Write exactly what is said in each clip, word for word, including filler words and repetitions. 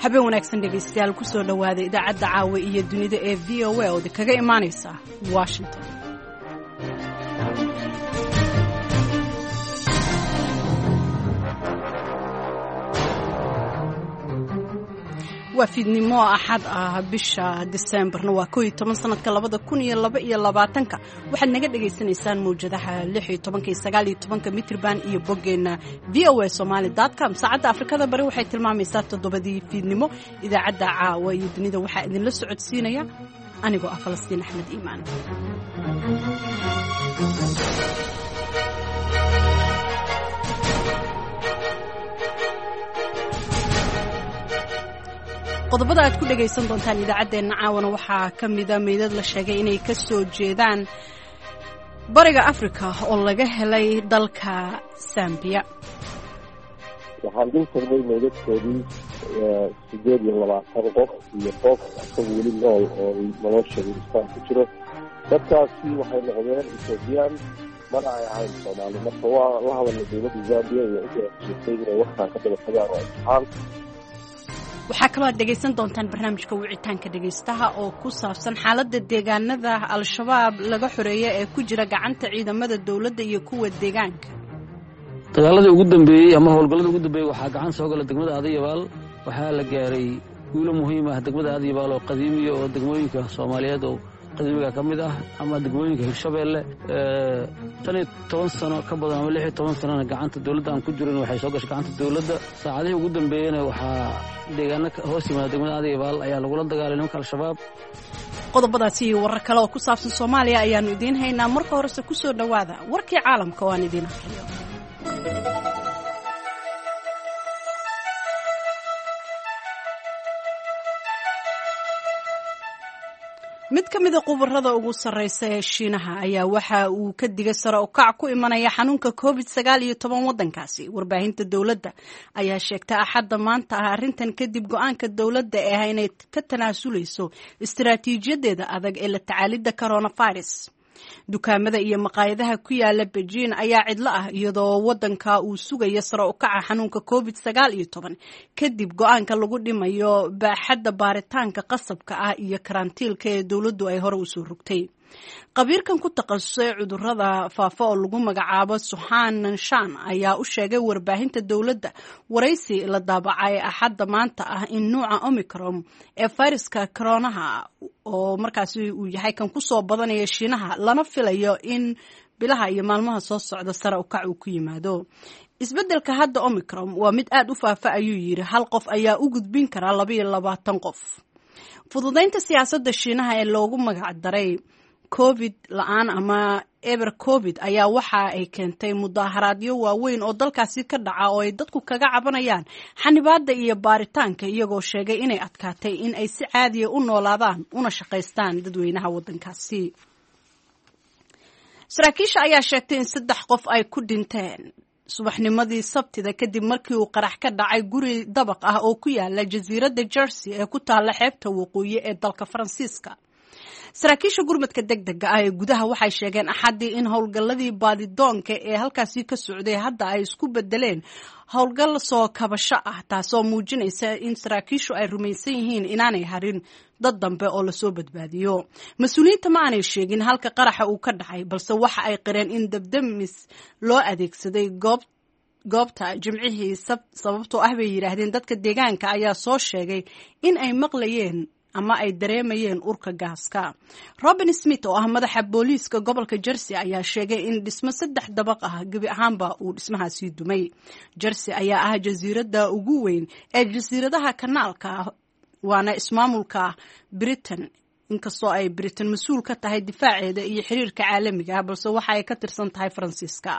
habeen wanaagsan dhegaystayaal ku soo dhowaada idaacadda caawa iyo dunida ee v o a oo kaga imaanaysa Washington. waa fiidnimo axad ah bisha Decemberna waa koob iyo toban sanadka labada kun iyo laba iyo labaatanka waxaad naga dhageysanaysaan mowjadaha lix iyo toban iyo sagaal iyo toban mitrban iyo boggeena v o a somali dot com saacadda Afrikada bari waxay tilmaamaysaa toddobadii fiidnimo idaacadda caawa iyo dunida waxaa idin la socodsiinaya anigoo ah Falastiin Axmed Iimaan. qodobada aad ku dhagaysan doontaan idaacadeena caawana waxaa ka mida meydad la sheegay inay ka soo jeedaan bariga Afrika oo laga helay dalka Zambia. waxaan dul tagnay meydadkoodii sideed iyo labaatan qof iyo qof asagoo weli nool oo nolosha wilistaan ku jiro. dadkaasi waxay noqdeen Ethiopian mana ay ahayn Soomaali. marka waa la hadalnay dowladda Zambia iyo inta sheegtay inay waxtaan ka daba tagaan oo imtixaan. waxaa kaloo dhagaysan doontaan barnaamijka wicitaanka dhagaystaha oo ku saabsan xaaladda deegaanada al-shabaab laga xoreeyay ee ku jira gacanta ciidamada dawladda iyo kuwa deegaanka. dagaaladii ugu dambeeyey ama howlgallada ugu dambeeyey waxaa gacan soo gala degmada Aadiyabaal. waxaa la gaaray guulo muhiim ah degmada Aadiyabaal oo qadiimiya oo degmooyinka Soomaaliyeed oo qadiimiga ka mid ah ama degmooyinka Hirshabeelle ee tan iyo toban sano ka badan ama lix iyo toban sano gacanta dawladda aan ku jirin waxay soo gashay gacanta dawladda. saacadihii ugu dambeeyayna waxaa deegaano hoos yimaada degmada Aadiyabaal ayaa lagula dagaalay nimanka al-shabaab. qodobadaasi iyo warar kale oo ku saabsan Soomaaliya ayaanu idiin haynaa. marka horese ku soo dhowaada warkii caalamka oo aan idiin akhriyo. mid ka mid ah qubarada ugu sarreysa ee Shiinaha ayaa waxa uu ka digay sare u kac ku imanaya xanuunka covid sagaal iyo toban waddankaasi. warbaahinta dawladda ayaa sheegtay axadda maanta ah arrintan kadib go'aanka dawladda ee ah inay ka tanaasuleyso istiraatiijiyadeeda adag ee la tacaalidda coronavirus. dukaamada iyo maqaayadaha ku yaala Beijing ayaa cidlo ah iyadoo waddanka uu sugayo sare u kaca xanuunka covid sagaal iyo toban kadib go'aanka lagu dhimayo baaxadda baaritaanka qasabka ah iyo karantiilka ee dawladdu ay hore u soo rogtay. qabiirkan ku takhasusay cudurrada faafa oo lagu magacaabo Suhan Nanshan ayaa u sheegay warbaahinta dawladda waraysi la daabacay axadda maanta ah in nuuca Omicron ee fayraska coronaha oo markaasi uu yahay kan ku soo badanaya Shiinaha lana filayo in bilaha iyo maalmaha soo socda sare u kac uu ku yimaado. isbeddelka hadda Omicron waa mid aad u faafa ayuu yiri. hal qof ayaa u gudbin kara laba iyo labaatan qof. fududeynta siyaasadda Shiinaha ee loogu magac daray covid la'aan ama eber covid ayaa waxa ay keentay mudaharaadyo waaweyn oo dalkaasi ka dhaca oo ay dadku kaga cabanayaan xanibaadda iyo baaritaanka iyagoo sheegay inay adkaatay in ay si caadiya u noolaadaan una shaqaystaan dadweynaha waddankaasi. saraakiisha ayaa sheegtay in saddex qof ay ku dhinteen subaxnimadii Sabtida kadib markii uu qarax ka dhacay guri dabaq ah oo ku yaala jasiiradda Jersey ee ku taala xeebta waqooyi ee dalka Faransiiska. saraakiisha gurmadka degdega ah ee gudaha waxay sheegeen axadii in howlgalladii baadidoonka ee halkaasi ka socday hadda ay isku bedeleen howlgal soo kabasho ah taasoo muujinaysa in saraakiishu ay rumaysan yihiin inaanay harin dad dambe oo lasoo badbaadiyo. mas-uuliyiinta ma aanay sheegin halka qaraxa uu ka dhacay balse waxa ay qireen in dabdamis loo adeegsaday goob goobta jimcihii sababtoo ah bay yidhaahdeen dadka deegaanka ayaa soo sheegay in ay maqlayeen ama ay dareemayeen urka gaaska. Robin Smith oo ah madaxa booliiska gobolka Jersey ayaa sheegay in dhismo saddex dabaq ah gabi ahaanba uu dhismahaasi dumay. Jersey ayaa ah jasiiradda ugu weyn ee jasiiradaha kanaalka waana ismaamulka Britain inkastoo ay Britain mas'uul ka tahay difaaceeda iyo xiriirka caalamiga ah balse waxa ay ka tirsan tahay Faransiiska.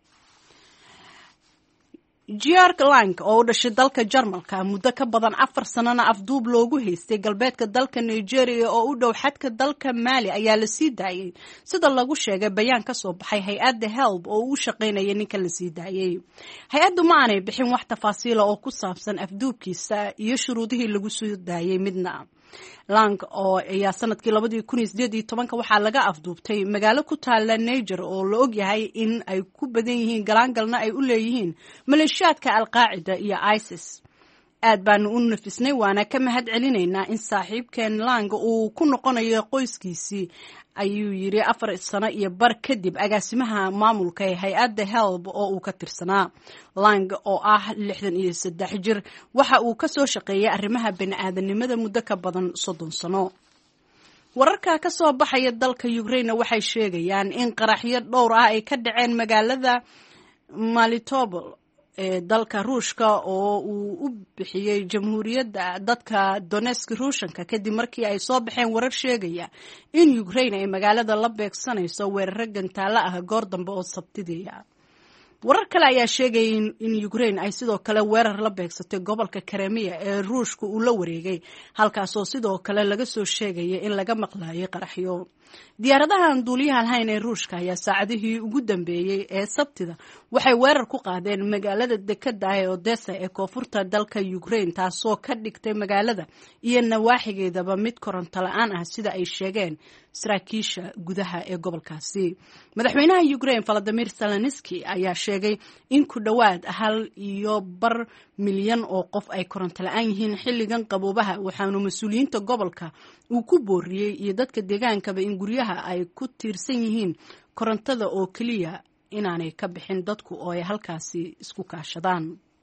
Georg Lang oo u dhashay dalka Jarmalka muddo ka badan afar sanana afduub loogu haystay galbeedka dalka Nigeria oo u dhow xadka dalka Mali ayaa la sii daayay sida lagu sheegay bayaan ka soo baxay hay'adda Help oo u shaqeynaya ninka la sii daayay. hay'addu ma aanay bixin wax tafaasiil oo ku saabsan afduubkiisa iyo shuruudihii lagu sii daayay midna. Lang oo ayaa sanadkii labadii kun iyo siddeed iyo tobanka waxaa laga afduubtay magaalo ku taala Niger oo la og yahay in ay ku badan yihiin galaangalna ay u leeyihiin maleeshiyaadka Al-Qaacida iyo ISIS. aad baanu u nafisnay waana ka mahad celinaynaa in saaxiibkeen Lang uu ku noqonayo qoyskiisii ayuu yiri afar sano iyo bar kadib agaasimaha maamulka ee hay-adda help oo uu ka tirsanaa. Lang oo ah lixdan iyo saddex jir waxa uu ka soo shaqeeyay arrimaha bini'aadanimada muddo ka badan soddon sano. wararka ka soo baxaya dalka Ukraine waxay sheegayaan in qaraxyo dhowr ah ay ka dhaceen magaalada Melitopol ee dalka Ruushka oo uu u bixiyay jamhuuriyadda dadka Donetsk Ruushanka kadib markii ay soo baxeen warar sheegaya in Ukraine ay magaalada la beegsanayso weerar gantaalo ah goor dambe oo Sabtidii ah. warar kale ayaa sheegay in Ukraine ay sidoo kale weerar la beegsatay gobolka Crimea ee Ruushku uu la wareegay halkaas oo sidoo kale laga soo sheegay in laga maqlaayay qaraxyo. diyaaradaha duuliyaha lahayn ee Ruushka ayaa saacadihii ugu dambeeyay ee Sabtida waxay weerar ku qaadeen magaalada dekedda ee Odessa ee koonfurta dalka Ukraine taasoo ka dhigtay magaalada iyo nawaaxigeedaba mid koronto la'aan ah sida ay sheegeen saraakiisha gudaha ee gobolkaasi. madaxweynaha Ukraine Volodymyr Zelensky ayaa sheegay in ku dhawaad hal iyo bar milyan oo qof ay koronto la'aan yihiin xilligan qaboobaha waxaana mas'uuliyiinta gobolka uu ku booriyay iyo dadka deegaankaba in guryaha ay ku tiirsan yihiin korontada oo kaliya inaanay ka bixin dadku oo ay halkaasi isku kaashadaan.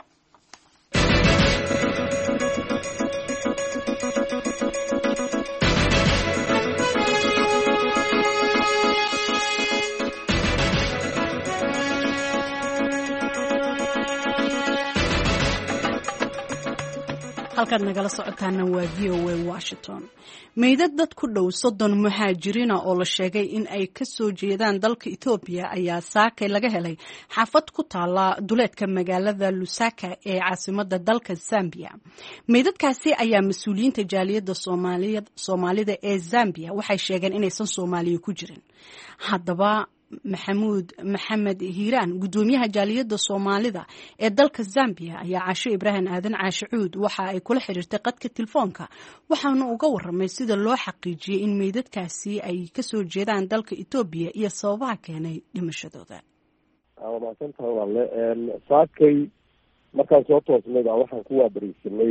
halkaad nagala socotaana waa V O A Washington. meydad dad ku dhow soddon muhaajiriina oo la sheegay in ay ka soo jeedaan dalka Ethiopia ayaa saakay laga helay xaafad ku taala duleedka magaalada Lusaka ee caasimadda dalka Zambia. meydadkaasi ayaa mas'uuliyiinta jaaliyadda Soomaaliyeed Soomaalida ee Zambia waxay sheegeen inaysan Soomaaliya ku jirin. haddaba maxamuud maxamed hiiraan gudoomiyaha jaaliyadda Soomaalida ee dalka Zambia ayaa Caasho Ibrahim Aadan Caasho Cuud waxa ay kula xiriirtay qadka telefoonka waxaana uga warramay sida loo xaqiijiyay in meydadkaasi ay ka soo jeedaan dalka Ethiopia iyo sababaha keenay dhimashadooda. waa maasantahay walaale saakay markaan soo toosnay baa waxaan ku waabariisanay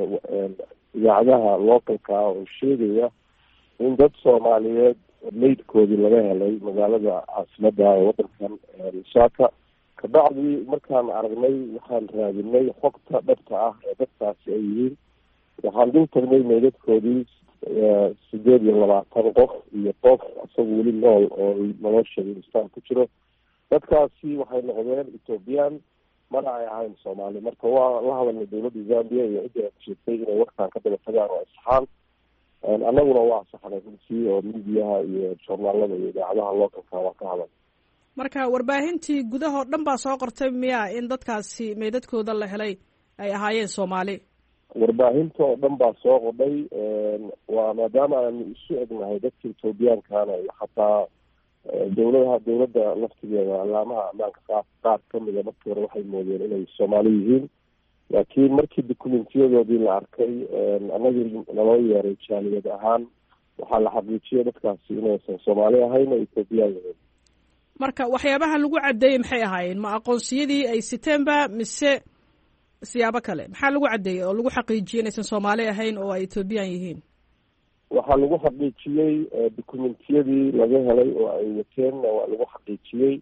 idaacadaha localka oo sheegaya in dad Soomaaliyeed meydkoodii laga helay magaalada caasimadda ee wadankan Lusaka. kabacdi markaan aragnay waxaan raadinay xogta dhabta ah ee dadkaasi ay yihiin. waxaan dul tagnay meydadkoodii sideed iyo labaatan qof iyo qof isaga weli nool oo nolosha istaan ku jiro. dadkaasi waxay noqdeen Ethiopian mana ay ahayn Soomaali. marka waa la hadalnay dowladda Zambia iyo cidda sheegtay inay warkaan ka daba tagaan oo isxaan annaguna waa saxnay runtii oo miidiyaha iyo joornaalada iyo idaacadaha localka waa ka hadal. marka warbaahintii gudahoo dhan baa soo qortay miya in dadkaasi meydadkooda la helay ay ahaayeen Soomaali? warbaahinta oo dhan baa soo qodhay waa maadaama aanu isu egnahay dadka Ethiopiankana iyo xataa dowladaha dowladda laftigeeda alaamaha ammaanka qaar qaar ka mida markii hore waxay moodeen inay Soomaali yihiin laakiin markii dokumentiyadoodii la arkay annagii naloo yeeray jaaliyad ahaan waxaa la xaqiijiyay dadkaasi inaysan Soomaali ahayn oo Ethiopian yihiin. marka waxyaabaha lagu cadeeyay maxay ahaayeen? ma aqoonsiyadii ay siteenba mise siyaabo kale? maxaa lagu cadeeyay oo lagu xaqiijiyay inaysan Soomaali ahayn oo ay Ethiopian yihiin? waxaa lagu xaqiijiyey dokumentiyadii laga helay oo ay wateen waa lagu xaqiijiyey.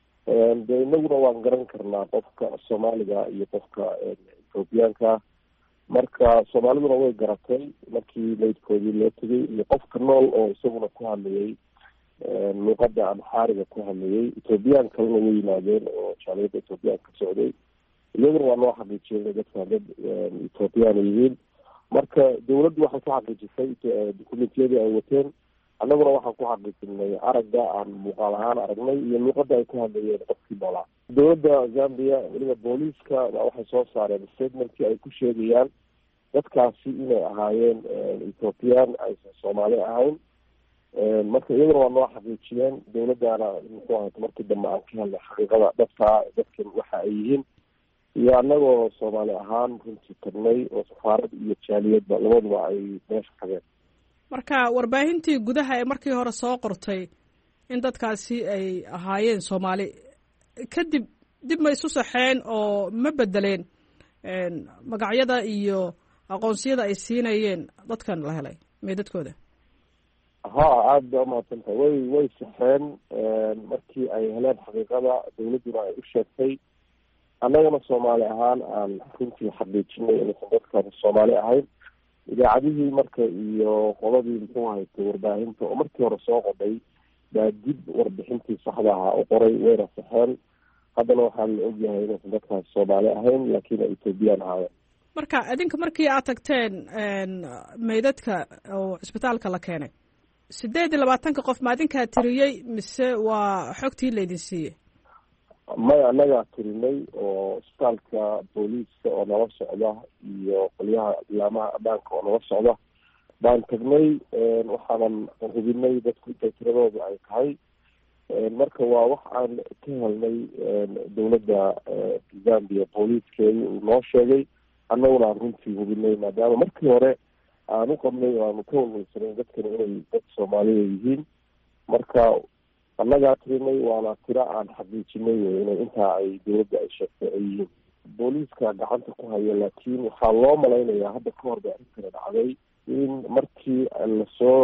de inaguna waan garan karnaa qofka Soomaaliga iyo qofka Ethiopianka. marka Soomaaliduna way garatay markii meydkoodii loo tegay iyo qofka nool oo isaguna ku hadlayay luqadda amxaariga ku hadlayay. Ethiopian kalena way yimaadeen oo jaaliyadda Ethiopian ka socday iyaguna waa noo xaqiijiyay inay dadka dad Ethiopian yihiin. marka dowladdu waxay ka xaqiijisay dokumentiyadii ay wateen annaguna waxaan ku xaqiijinay aragga aan muuqaal ahaan aragnay iyo luuqadda ay ku hadlayeen qofkii noolaa. dowladda Zambia weliba booliiska baa waxay soo saareen statementkii ay ku sheegayaan dadkaasi inay ahaayeen Ethiopian aysan Soomaali ahayn. marka iyaguna waa noo xaqiijiyeen dowladdana muxuu ahayd markii dambe aan ka helnay xaqiiqada dhabtaa dadkan waxa ay yihiin iyo annagoo Soomaali ahaan runtii tagnay oo safaarad iyo jaaliyadba labaduba ay meesha qabeen. marka warbaahintii gudaha ee markii hore soo qortay in dadkaasi ay ahaayeen Soomaali kadib dib ma isu saxeen oo ma bedeleen magacyada iyo aqoonsiyada ay siinayeen dadkan la helay meydadkooda? ha aada ba umahadsantahay way way saxeen markii ay heleen xaqiiqada dawladduna ay u sheegtay annagana soomaali ahaan aan runtii xaqiijinay inaysan dadkan soomaali ahayn. idaacadihii marka iyo qoladii muxuu haytay warbaahinta oo markii hore soo qodhay baa dib warbixintii saxda ahaa u qoray wayna saxeen. haddana waxaan la ogyahay inaysan dadkaas soomaali ahayn laakiin ay ethoobiyan ahaayeen. marka idinka markii aad tagteen meydadka oo cisbitaalka la keenay sideed iyo labaatanka qof ma adinkaa tiriyey mise waa xogtii laydin siiyey? maya annagaa tirinay oo isbitaalka booliiska oo nala socda iyo qolyaha ilaamaha ammaanka oo nala socda baan tagnay. waxaanan hubinay dadku intay tiradooda ay tahay. marka waa wax aan ka helnay dawladda zambia booliiskeedii uu noo sheegay annaguna aan runtii hubinay maadaama markii hore aan u qabnay oo aanu ka walwalsanay dadkani inay dad soomaaliya yihiin. marka annagaa tirinay waana tiro aan xaqiijinay wey inay intaa ay dawladda ay sheegtay ay yihiin. booliiska gacanta ku haya laakiin waxaa loo malaynayaa hadda ka hor ba arrinkana dhacday in markii lasoo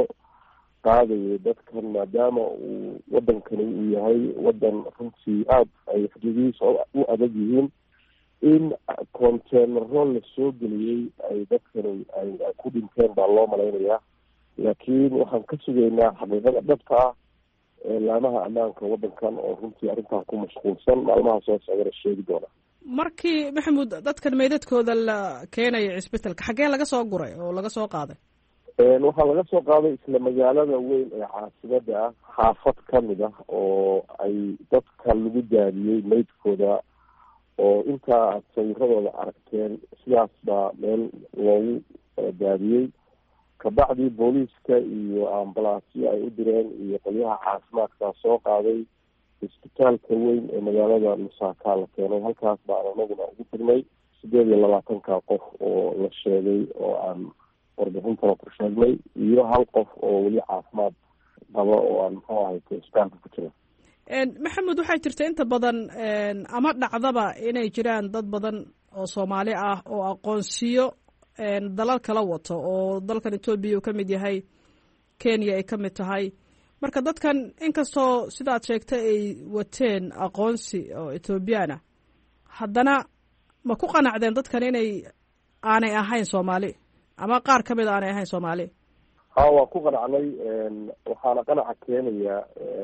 qaadayo dadkan maadaama uu wadankani uu yahay wadan runtii aada ay xuduudihiisa u adag yihiin in containaro lasoo geliyey ay dadkani ay ku dhinteen baa loo malaynayaa. laakiin waxaan ka sugaynaa xaqiiqada dhabta ah laamaha ammaanka wadankan oo runtii arrintaa ku mashquulsan maalmaha soo socdana sheegi doona. markii maxamuud dadkan meydadkooda la keenaya cisbitalka xaggee laga soo guray oo laga soo qaaday? waxaa laga soo qaaday isla magaalada weyn ee caasimada ah xaafad kamid ah oo ay dadka lagu daadiyey meydkooda oo intaa aad sawiradooda aragteen sidaas baa meel loogu daadiyey. kabacdii booliiska iyo ambalaasyo ay u direen iyo qolyaha caafimaadkaa soo qaaday isbitaalka weyn ee magaalada lusaka la keenay. halkaas baan anaguna ugu tagnay sideed iyo labaatanka qof oo la sheegay oo aan warbixintana ku sheegnay iyo hal qof oo weli caafimaad qaba oo aan muxuu ahayta isbitaalka ku jira. maxamed waxaa jirta inta badan ama dhacdaba inay jiraan dad badan oo soomaali ah oo aqoonsiyo dalal kala wato oo dalkan etoobiya uu ka mid yahay, kenya ay ka mid tahay. marka dadkan inkastoo sidaad sheegtay ay wateen aqoonsi oo ethoobiyaana haddana ma ku qanacdeen dadkan inay aanay ahayn soomaali ama qaar ka mid aanay ahayn soomaali? ha waa ku qanacnay. waxaana qanaca keenaya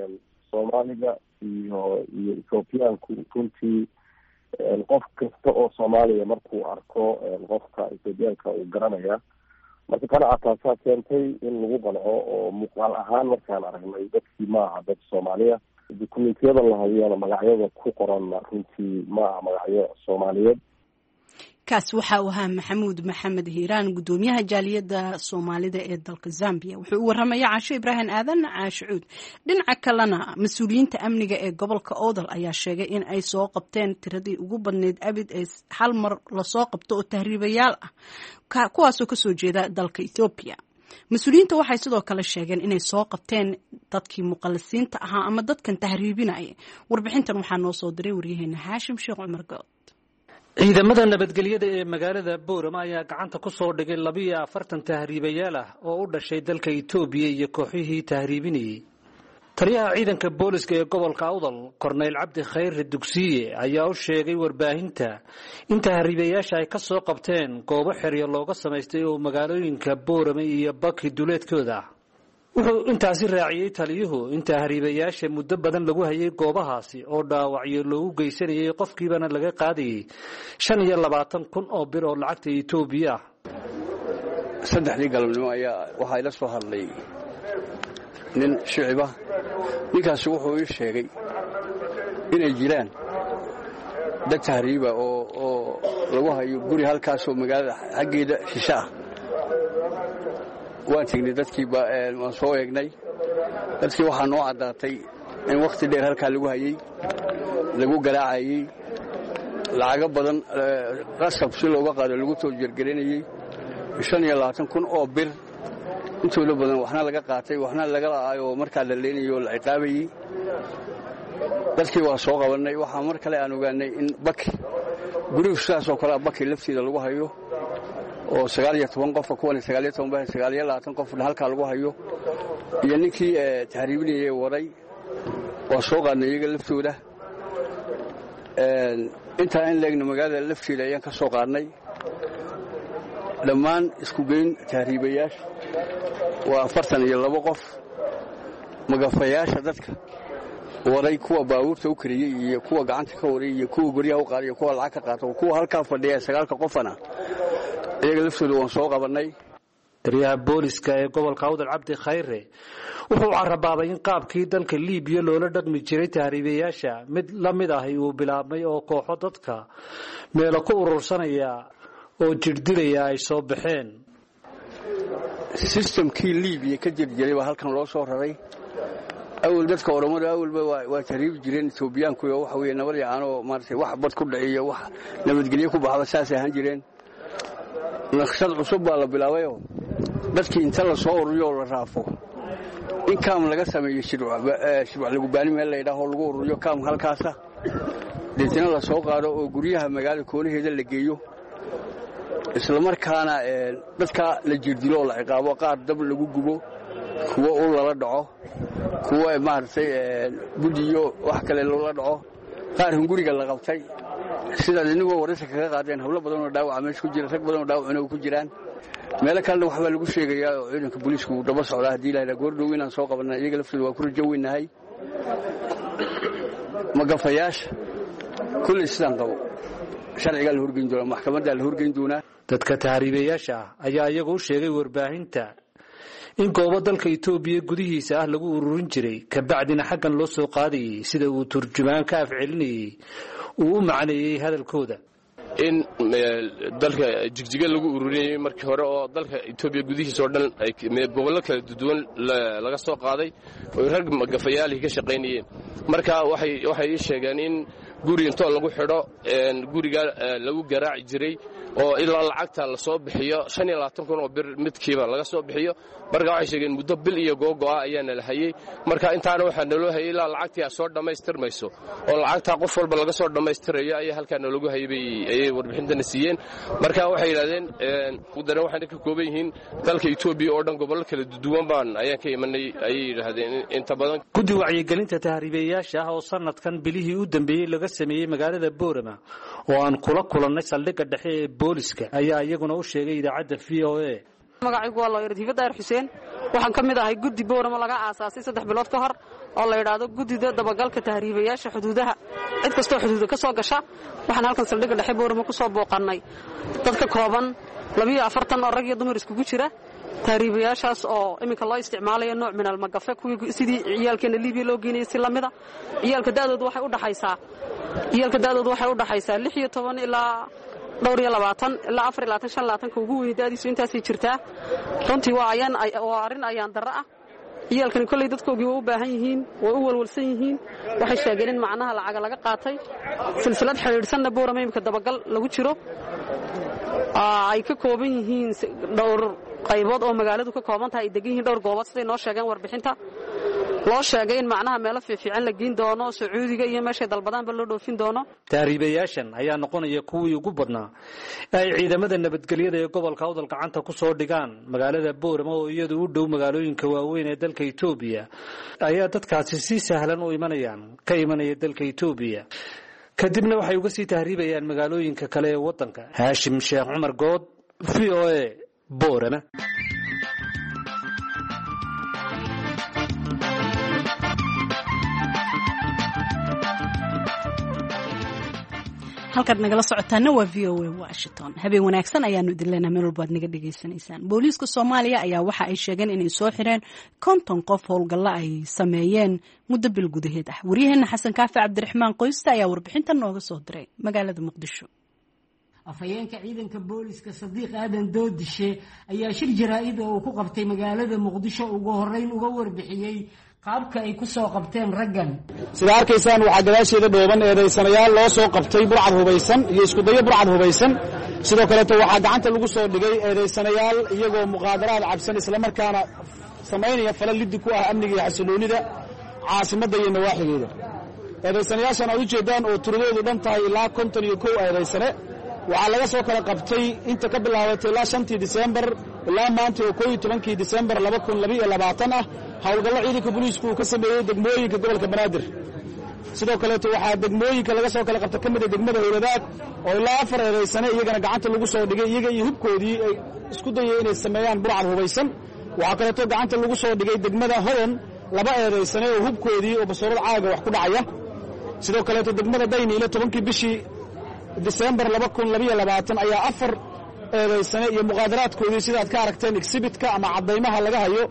soomaaliga iyo iyo ethoobiyaanku runtii qof kasta oo soomaaliya markuu arko qofka ethoobiyaanka uu garanaya. marka qanaca taasaa keentay in lagu qanco oo muuqaal ahaan markaan aragnay dadkii maaha dad soomaaliya. dukumentiyada la hadiyana magacyada ku qoranna runtii maaha magacyo soomaaliyeed. kaas waxa uu ahaa maxamuud maxamed hiiraan gudoomiyaha jaaliyadda soomaalida ee dalka Zambia. wuxuu u waramaya Caasho Ibrahim Aadan Caasho Cuud. dhinaca kalena mas-uuliyiinta amniga ee gobolka Awdal ayaa sheegay in ay soo qabteen tiradii ugu badneyd abid ee hal mar la soo qabto oo tahriibayaal ah kuwaasoo kasoo jeeda dalka Ethiopia. mas-uuliyiinta waxay sidoo kale sheegeen inay soo qabteen dadkii muqallisiinta ahaa ama dadkan tahriibinaya. warbixintan waxaa noo soo diray waryaheena Haashim Sheekh Cumar Good. ciidamada nabadgelyada ee magaalada Boorama ayaa gacanta ku soo dhigay labiyo afartan tahriibayaal ah oo u dhashay dalka Itoobiya iyo kooxihii tahriibinayay. taliyaha ciidanka booliska ee gobolka Awdal Korneyl Cabdi Khayr Dugsiye ayaa u sheegay warbaahinta in tahriibayaasha ay ka soo qabteen goobo xeryo looga samaystay oo magaalooyinka Boorama iyo Baki duleedkooda. wuxuu intaasi raaciyay taliyuhu in tahriibayaasha muddo badan lagu hayay goobahaasi oo dhaawacyo loogu geysanayay qofkiibana laga qaadayay shan iyo labaatan kun oo bir oo lacagta Itoobiya ah. saddexdii galabnimo ayaa waxaa ila soo hadlay nin shiciba. ninkaasi wuxuu ii sheegay inay jiraan dad tahriiba oo oo lagu hayo guri halkaasoo magaalada xaggeeda shisha ah. waan tegnay dadkii waan soo eegnay. dadkii waxaa noo caddaatay in wakhti dheer halkaa lagu hayey, lagu garaacayey, lacago badan qasab si looga qaado lagu soo jergelinayey, shan iyo labaatan kun oo bir intooda badan waxna laga qaatay waxna laga la'aayo markaa la leenayo la ciqaabayey. dadkii waa soo qabannay. waxaa mar kale aan ogaanay in Baki guriga sidaasoo kale baki lafteeda lagu hayo oo sagaal iyo toban qof kuwan sagaal iyo toban sagaal iyo labaatan qof halka lagu hayo iyo ninkii tahriibinayay waday waa soo qaadnay iyaga laftooda een inta in leegna magaalada lafteeda ayaan ka soo qaadnay dhammaan isku geyn tahriibayaasha waa afartan iyo laba qof magafayaasha dadka waday kuwa baabuurta u kariyay iyo kuwa gacanta ka waray iyo kuwa guryaha u qaaday iyo kuwa lacag ka qaato kuwa halka fadhiya sagaalka qofana iyaga laftooda waan soo qabanay taliyaha booliska ee gobolka Awdal Cabdi Khayre wuxuu carabaabay in qaabkii dalka Liibiya loola dhaqmi jiray tahriibayaasha mid la mid ah uu bilaabmay oo kooxo dadka meel ku urursanaya oo jirdilaya ay soo baxeen systemkii Liibiya ka jirjiray waa halkan loo soo raray awal dadka Oromada awalba waa tahriib jireen Itoobiyaanku iyo waxa weeye nabad yaano maartay wax bad ku dhaciyo wax nabadgelyo ku baxba saas ahaan jireen naqshad cusub baa la bilaabay dadkii inta la soo ururiyo la raafo in kaam laga sameeyo shirwac shirwac lagu baani meel la yiraahdo lagu ururiyo kaam halkaas ah deetana la soo qaado oo guryaha magaalada koonaheeda la geeyo isla markaana dadka la jirdilo la ciqaabo qaar dab lagu gubo kuwa uu la dhaco kuwa maartay budiyo wax kale loo dhaco qaar hunguriga la qabtay sida inagoo waraysi kaga qaadeen hawlo badan oo dhaawac meesha ku jira rag badan oo dhaawac ku jiraan meel kale waxa lagu sheegayaa oo ciidanka booliisku daba socda hadii la goordhow inaan soo qabanay iyaga laftooda waa ku rajowinahay magafayaasha kulli sidaan qabo sharciga la horgeyn doona maxkamadda la horgeyn doona dadka tahriibayaasha ayaa iyagu sheegay warbaahinta in goobo dalka Itoobiya gudihiisa ah lagu ururin jiray ka bacdina xaggan loo soo qaadayay sida uu turjumaan ka afcilinayay uu macneeyay hadalkooda in dalka jigjiga lagu ururiyay markii hore oo dalka Itoobiya gudihiisa oo dhan ay gobollo kala duwan laga soo qaaday oo rag magafayaal ka shaqeynayeen marka waxay waxay sheegeen in guri inta lagu xidho een guriga lagu garaaci jiray oo ilaa lacagta la soo bixiyo shan iyo labaatan kun oo bir midkiiba laga soo bixiyo marka waxay sheegeen muddo bil iyo googo'a ayaana la hayay marka intaana waxa naloo hayay ilaa lacagtii soo dhameystirmayso oo lacagta qof walba laga soo dhameystirayo ay halkaan lagu hayay ay warbixintana siiyeen marka waxay yiraahdeen een wadana waxaan ka kooban yihiin dalka Itoobiya oo dhan gobol kala duwan baan ayaan ka imanay ay yiraahdeen inta badan guddi wacyigelinta tahriibayaasha oo sanadkan bilihii u dambeeyay laga sameeyay magaalada Boorama oo aan kula kulannay saldhigga dhexe ee booliska ayaa iyaguna u sheegay idaacadda V O A magacaygu waa loo yardiifada Daahir Xuseen waxaan ka mid ahay guddi Boorama laga aasaasay saddex bilood ka hor oo la yiraahdo guddida dabagalka tahriibayaasha xuduudaha cid kastoo xuduuda ka soo gasha waxaan halkan saldhigga dhexe Boorama ku soo booqannay dadka kooban laba iyo afartan oo rag iyo dumar isku jira tahriibayaashaas oo iminka loo isticmaalayo nooc min al-magafa kuwii sidii ciyaalkeena Liibiya loo geeyay si lamida ciyaalka daadoodu waxay u dhaxaysaa ciyaalka daadoodu waxay u dhaxaysaa lix iyo toban ilaa dhowr iyo labaatan ilaa afar iyo labaatan shan iyo labaatan ka ugu weyn daadiisu intaas ay jirtaa runtii waa ayaan waa arin ayaan darro ah ciyaalkan kulay dadkoogii way u baahan yihiin way u walwalsan yihiin waxay sheegeen in macnaha lacag laga qaatay silsilad xiriirsan Boorama imika dabagal lagu jiro ay ka kooban yihiin dhowr qaybood oo magaaladu ka kooban tahay degan yihiin dhowr goobood sida noo sheegeen warbixinta loo sheegay in macnaha meel fiican la geyn doono Sacuudiga iyo meesha dalbadaanba loo dhoofin doono tahriibayaashan ayaa noqonaya kuwii ugu badnaa ay ciidamada nabadgelyada ee gobolka Awdal gacanta ku soo dhigaan magaalada Boorama oo iyadu u dhow magaalooyinka waaweyn ee dalka Itoobiya ayaa dadkaasi si sahlan u imanayaan ka imanaya dalka Itoobiya kadibna waxay uga sii tahriibayaan magaalooyinka kale ee wadanka Haashim Sheekh Cumar Good V O A Boorama halkaad nagala socotaana waa V O A Washington habeen wanaagsan ayaanu idin leenahay meel walba aad naga dhageysanaysaan booliiska Soomaaliya ayaa waxa ay sheegeen inay soo xireen konton qof howlgalla ay sameeyeen muddo bil gudaheed ah wariyaheena Xasan Kaafi Cabdiraxmaan Qoysta ayaa warbixintan nooga soo diray magaalada Muqdisho afayeenka ciidanka booliiska Sadiiq Aadan Doodishe ayaa shir jaraa'id oo ku qabtay magaalada Muqdisho ugu horeyn uga warbixiyay qaabka ay ku soo qabteen raggan sida arkaysaan waxa gadaasheeda dhooban eedeysanayaal loo soo qabtay burcad hubaysan iyo isku dayo burcad hubaysan sidoo kale waxa gacanta lagu soo dhigay eedeysanayaal iyagoo muqaadaraad cabsan isla markaana sameynaya falal lid ku ah amniga iyo xasiloonida caasimadda iyo nawaaxigeeda eedaysanayaashan aad u jeeddaan oo tiradoodu dhan tahay ilaa konton iyo kow eedaysane waxaa laga soo kala qabtay inta ka bilaabatay ilaa shantii disembar ilaa maanta oo koob iyo tobankii disembar laba kun labaiyo labaatan ah howlgallo ciidanka booliisku uu ka sameeyey degmooyinka gobolka banaadir sidoo kaleeto waxaa degmooyinka laga soo kala qabta ka mid a degmada howladaag oo ilaa afar eedaysane iyagana gacanta lagu soo dhigay iyaga iyo hubkoodii ay isku dayeen inay sameeyaan burcad hubaysan waxaa kaleeto gacanta lagu soo dhigay degmada hodan laba eedaysane oo hubkoodii oo basoorad caaga wax ku dhacaya sidoo kaleeto degmada dayniile tobankii bishii disembar laba kun labaiyo labaatan ayaa afar eedaysane iyo muqaadaraadkoodii sidaad ka aragteen exhibitka ama caddaymaha laga hayo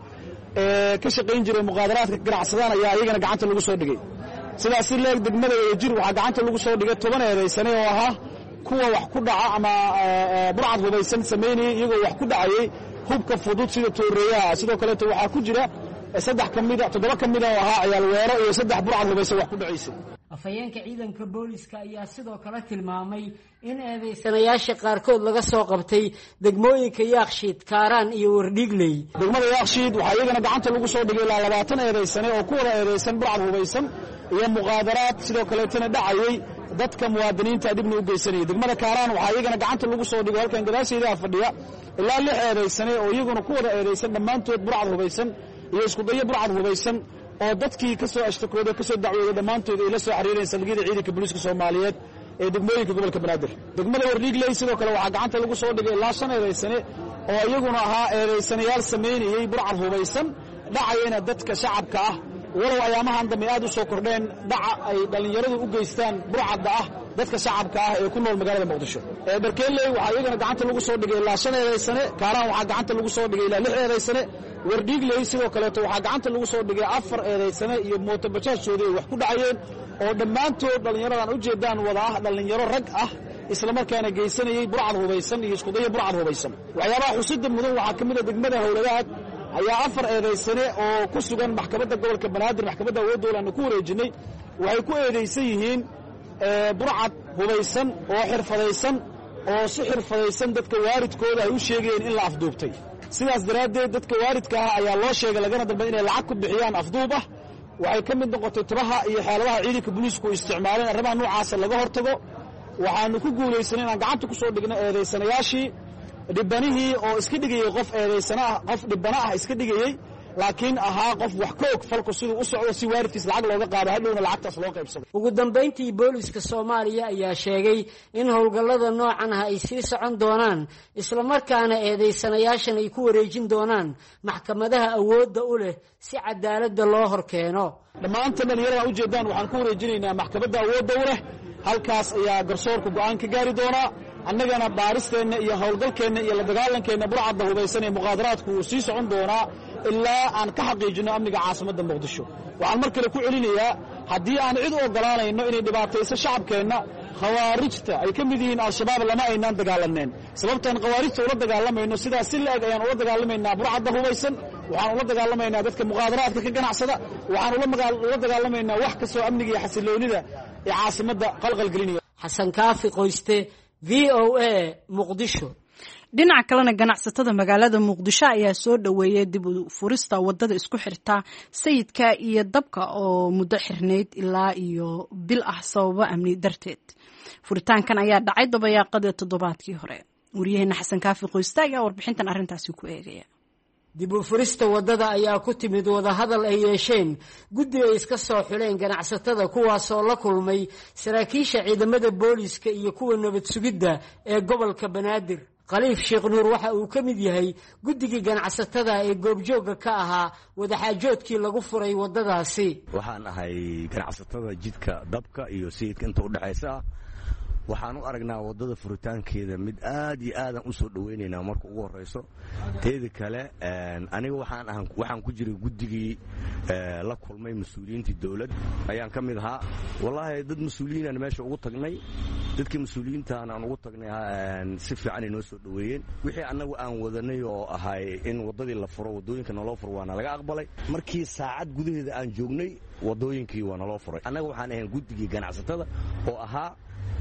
ee ka shaqayn jiray muqaadaraadka ganacsadaan ayaa iyagana gacanta lagu soo dhigay sidaas si leeg degmada wadajir waxaa gacanta lagu soo dhigay toban eedaysane oo ahaa kuwa wax ku dhaca ama burcad hubaysan samaynayay iyagoo wax ku dhacayay hubka fudud sida tooreeyaha sidoo kaleeto waxaa ku jira saddex ka mida toddoba ka mida oo ahaa ciyaal weero iyo saddex burcad hubaysan wax ku dhacaysay afhayeenka ciidanka booliska ayaa sidoo kale tilmaamay in eedaysanayaasha qaarkood laga soo qabtay degmooyinka yaakshiid kaaraan iyo wardhiigley degmada yaakshiid waxaa iyagana gacanta lagu soo dhigay ilaa labaatan eedaysane oo ku wada eedaysan burcad hubaysan iyo muqaadaraad sidoo kaleetana dhacayay dadka muwaadiniinta dhibna u geysanayay degmada kaaraan waxaa iyagana gacanta lagu soo dhigay halkan gadaasheedaa fadhiya ilaa lix eedaysane oo iyaguna ku wada eedaysan dhammaantood burcad hubaysan iyo iskudayo burcad hubaysan oo dadkii ka soo ashtakooday ka soo dacwooday dhammaantood ay la soo xiriireen saldhigyada ciidanka booliiska Soomaaliyeed ee degmooyinka gobolka Banaadir degmada Wardhiigley sidoo kale waxaa gacanta lagu soo dhigay ilaa shan eedaysane oo iyaguna ahaa eedaysanayaal sameynayay burcad hubaysan dhacayna dadka shacabka ah walow ayaamahan dambe aad u soo kordheen dhaca ay dhalinyaradu u geystaan burcadda ah dadka shacabka ah ee ku nool magaalada Muqdisho ee Barkeeley waxaa iyagana gacanta lagu soo dhigay ilaa shan eedaysane Kaaraan waxaa gacanta lagu soo dhigay ilaa lix eedaysane Wardhiigley sidoo kale waxaa gacanta lagu soo dhigay afar eedaysane iyo mooto bajaajooda ay wax ku dhacayeen oo dhammaantood dhalinyaradan u jeedaan wada ah dhalinyaro rag ah isla markaana geysanayay burcad hubaysan iyo isku day burcad hubaysan waxyaabaha xusida mudan waxaa kamid ah degmada Howladaad ayaa afar eedaysane oo ku sugan maxkamadda gobolka Banaadir maxkamadda awoodooda ku wareejinay waxay ku eedeysan yihiin burcad hubaysan oo xirfadaysan oo si xirfadaysan dadka waaridkooda ay u sheegeen in la afduubtay sidaas daraadeed dadka waaridka ah ayaa loo sheegay lagana dalbay inay lacag ku bixiyaan afduub ah waxay ka mid noqotay tiraha iyo xeeladaha ciidanka booliisku isticmaaleen arrimaha noocaas laga hortago waxaanu ku guulaysanay inaan gacanta ku soo dhigno eedaysanayaashii dhibanihii oo iska dhigayay qof eedaysana ah qof dhibana ah iska dhigayay laakiin ahaa qof wax ka og falku siduu u socdo si waaridkiis lacag looga qaado hadhowna lacagtaas loo qaybsado ugu dambayntii booliska Soomaaliya ayaa sheegay in howlgallada noocan ah ay sii socon doonaan isla markaana eedaysanayaashan ay ku wareejin doonaan maxkamadaha awoodda u leh si cadaaladda loo horkeeno dhammaantan dhalinyarada u jeedaan waxaan ku wareejinaynaa maxkamadda awoodda u leh halkaas ayaa garsoorka go'aan ka gaari doonaa annagana baaristeenna iyo howlgalkeenna iyo la dagaalankeena burcadda hubaysan ee muqaadaraadku uu sii socon doonaa ilaa aan ka xaqiijino amniga caasimadda Muqdisho waxaan mar kale ku celinayaa haddii aan cid u ogolaanayno inay dhibaatayso shacabkeenna khawaarijta ay ka mid yihiin al-shabaab lama aynaan dagaalaneen sababtaan khawaarijta ula dagaalamayno sidaas si la-eg ayaan ula dagaalamaynaa burcadda hubaysan waxaan ula dagaalamaynaa dadka muqaadaraadka ka ganacsada waxaan ula dagaalamaynaa wax kastoo amniga iyo xasiloonida ee caasimadda qalqalgelinaya xasan kaafi qoyste v o a Muqdisho dhinaca kalena ganacsatada magaalada Muqdisho ayaa soo dhaweeyay dib u furista wadada isku xirta sayidka iyo dabka oo muddo xirneyd ilaa iyo bil ah sababo amni darteed furitaankan ayaa dhacay dabayaaqada toddobaadkii hore wariyaheena xasan kaafi qoyste ayaa warbixintan arrintaasi ku eegaya dib u furista wadada ayaa ku timid wada hadal ay yeesheen guddi ay iska soo xuleen ganacsatada kuwaasoo la kulmay saraakiisha ciidamada booliska iyo kuwa nabad sugidda ee gobolka Banaadir Khaliif Sheekh Nuur waxa uu ka mid yahay guddigii ganacsatada ee goobjooga ka ahaa wadaxaajoodkii lagu furay wadadaasi waxaan ahay ganacsatada jidka dabka iyo sayidka inta u dhaxaysa waxaan u aragnaa wadada furitaankeeda mid aad iyo aad u soo dhaweynaynaa marka ugu horeyso teeda kale aniga waxaan ahan waxaan ku jiray guddigii la kulmay mas'uuliyiinta dawladda ayaan ka mid ahaa wallahi dad mas'uuliyiin aan meesha ugu tagnay dadkii mas'uuliyiinta aan ugu tagnay si fiican ay noo soo dhaweeyeen wixii anagu aan wadanay oo ahay in wadadii la furo wadooyinka naloo furo waana laga aqbalay markii saacad gudaheeda aan joognay wadooyinkii waa naloo furay anaga waxaan ahayn guddigii ganacsatada oo ahaa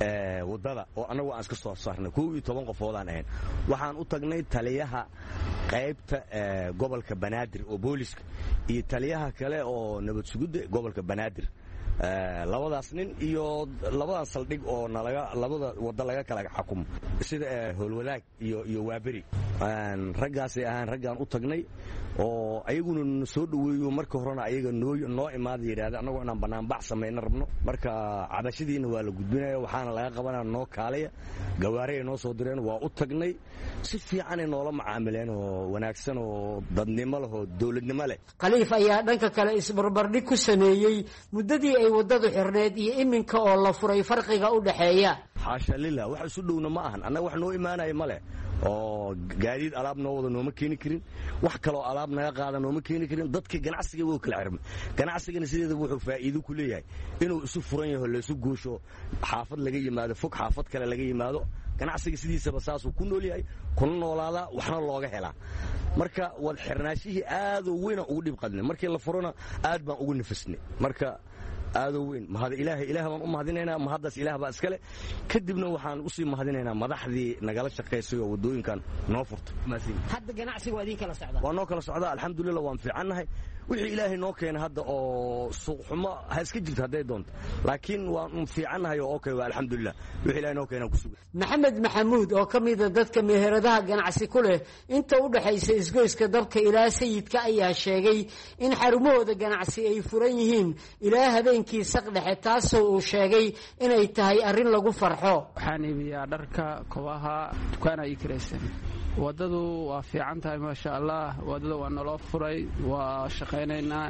wadada oo anagu aan iska soo saarnay koob iyo toban qofood aan ahayn waxaan u tagnay taliyaha qaybta gobolka Banaadir oo booliska iyo taliyaha kale oo nabad sugidda gobolka Banaadir labadaas nin iyo labadan saldhig oo nalaga labada wadda laga kala xukumo sida howlwadaag iyo iyo waaberi raggaasay ahaan raggaan u tagnay oo ayaguna soo dhaweeyo marka horena ayaga noo noo imaada yidhaahda annagoo inaan banaanbax samayna rabno marka cabashadiina waa la gudbinaya waxaana laga qabanaya noo kaalaya gawaari ay noo soo direen waa u tagnay si fiicanay noola macaamileen oo wanaagsan oo dadnimo leh oo dowladnimo leh khaliif ayaa dhanka kale isbarbardhig ku sameeyey muddadii ay waddadu xirneed iyo iminka oo la furay farqiga u dhexeeya xaasha lillah wax isu dhowna ma ahan annaga wax noo imaanaya ma leh oo gaadiid alaab noo wada nooma keeni karin wax kaloo alaab naga qaada nooma keeni karin dadkii ganacsiga wuu kala xirmay ganacsigana sideeda wuxuu faa'iido ku leeyahay inuu isu furan yahay laysu goosho xaafad laga yimaado fog xaafad kale laga yimaado ganacsiga sidiisaba saasuu ku nool yahay kuna noolaadaa waxna looga helaa marka wad xirnaashihii aad u weyn ugu dhib qadnay markii la furana aad baan ugu nafisnay marka aado weyn mahad ilaahay ilaahay baan u mahadinaynaa mahaddaas ilaah baa iskale kadibna waxaan usii mahadinaynaa madaxdii nagala shaqaysay oo waddooyinkan noo furtay hadda ganacsiga waa idin kala socdaa waa noo kala socdaa alxamdulillah waan fiicannahay wixii ilaahay noo keenay hadda oo suuqxumo ha iska jirto hadday doonto laakiin waan fiicannahay oo okay waa alxamdulillah wixii ilaahay noo keenay ku sugan maxamed maxamuud oo ka mid ah dadka meheradaha ganacsi ku leh inta u dhaxaysa isgoyska dabka ilaa sayidka ayaa sheegay in xarumahooda ganacsi ay furan yihiin ilaa habeenkii saq dhexe taasoo uu sheegay inay tahay arrin lagu farxo waxaan iibiyaa dharka kobaha dukaana ii kiraysan waddadu waa fiican tahay maasha allah waddada waa naloo furay waa shaqaynaynaa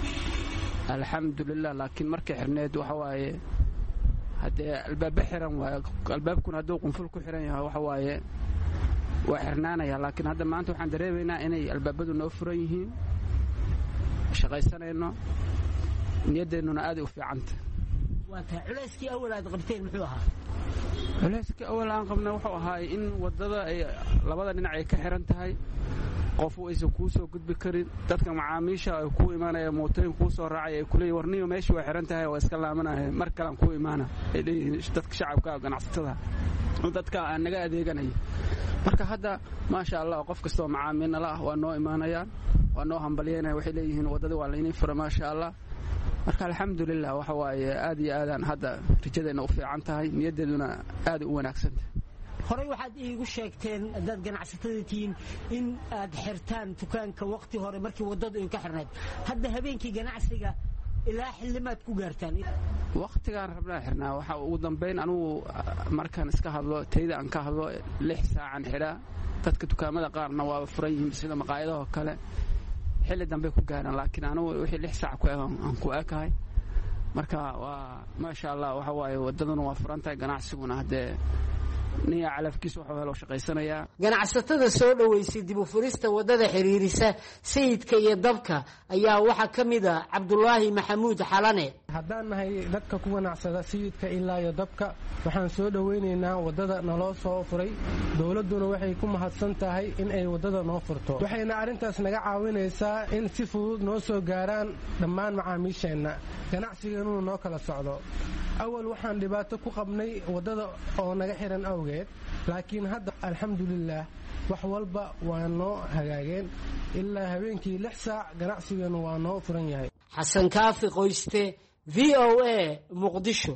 alxamdulilah laakiin markay xirneed waxa waaye haddee albaabba xiran waaye albaabkuna hadduu qunful ku xiran yahay waxa waaye waa xirnaanaya laakiin hadda maanta waxaan dareemaynaa inay albaabadu noo furan yihiin shaqaysanayno niyadeennuna aaday u fiicanta waa tahay culayskii awal aad qabteen muxuu ahaa culayskii awal aan qabna wuxuu ahaay in waddada ay labada dhinac ay ka xiran tahay qofu aysan kuu soo gudbi karin dadka macaamiisha ay kuu imaanaya mootooyin kuu soo raacay ay kuleeyihin warniyo meeshii waa xiran tahay waa iska laamanaya mar kalean kuu imaana ay leeyihiin dadka shacabka ganacsatada dadka aan naga adeeganaya marka hadda maasha allah qof kastoo macaamiilnala ah waa noo imaanayaan waa noo hambalyeynaya waxay leeyihiin waddadii waa laynii fura maasha allah marka alxamdulilah waxa waaye aad iyo aadaan hadda rajadeenna u fiican tahay niyaddeeduna aad u wanaagsantahay horey waxaad iigu sheegteen haddaad ganacsatada tihiin in aad xirtaan dukaanka wakhti hore markii waddadu ay ka xirnayd hadda habeenkii ganacsiga ilaa xillimaad ku gaartaan wakhtigaan rabnaa xirnaa waxa ugu dambayn anugu markaan iska hadlo tayda aan ka hadlo lix saacan xidhaa dadka dukaamada qaarna waa furan yihiin sida maqaayadahoo kale xilli dambe ku gaaraan laakiin anugu wixii lix saac ku aan ku ekahay marka waa maasha allah waxa waaye waddaduna waa furan tahay ganacsiguna haddee niya calafkiisa waxuu helo shaqaysanayaa ganacsatada soo dhoweysay dib u furista waddada xiriirisa sayidka iyo dabka ayaa waxaa ka mid ah cabdulaahi maxamuud xalane haddaan nahay dadka ku ganacsada sayidka ilaa iyo dabka waxaan soo dhoweynaynaa waddada naloo soo furay dowladduna waxay ku mahadsan tahay in ay waddada noo furto waxayna arrintaas naga caawinaysaa in si fudud noo soo gaaraan dhammaan macaamiisheenna ganacsigeennuna noo kala socdo awal waxaan dhibaato ku qabnay waddada oo naga xihan awgeed laakiin hadda alxamdulilaah wax walba waa noo hagaageen ilaa habeenkii lix saac ganacsigeennu waa noo furan yahay xasan kaafi qoyste v o a muqdisho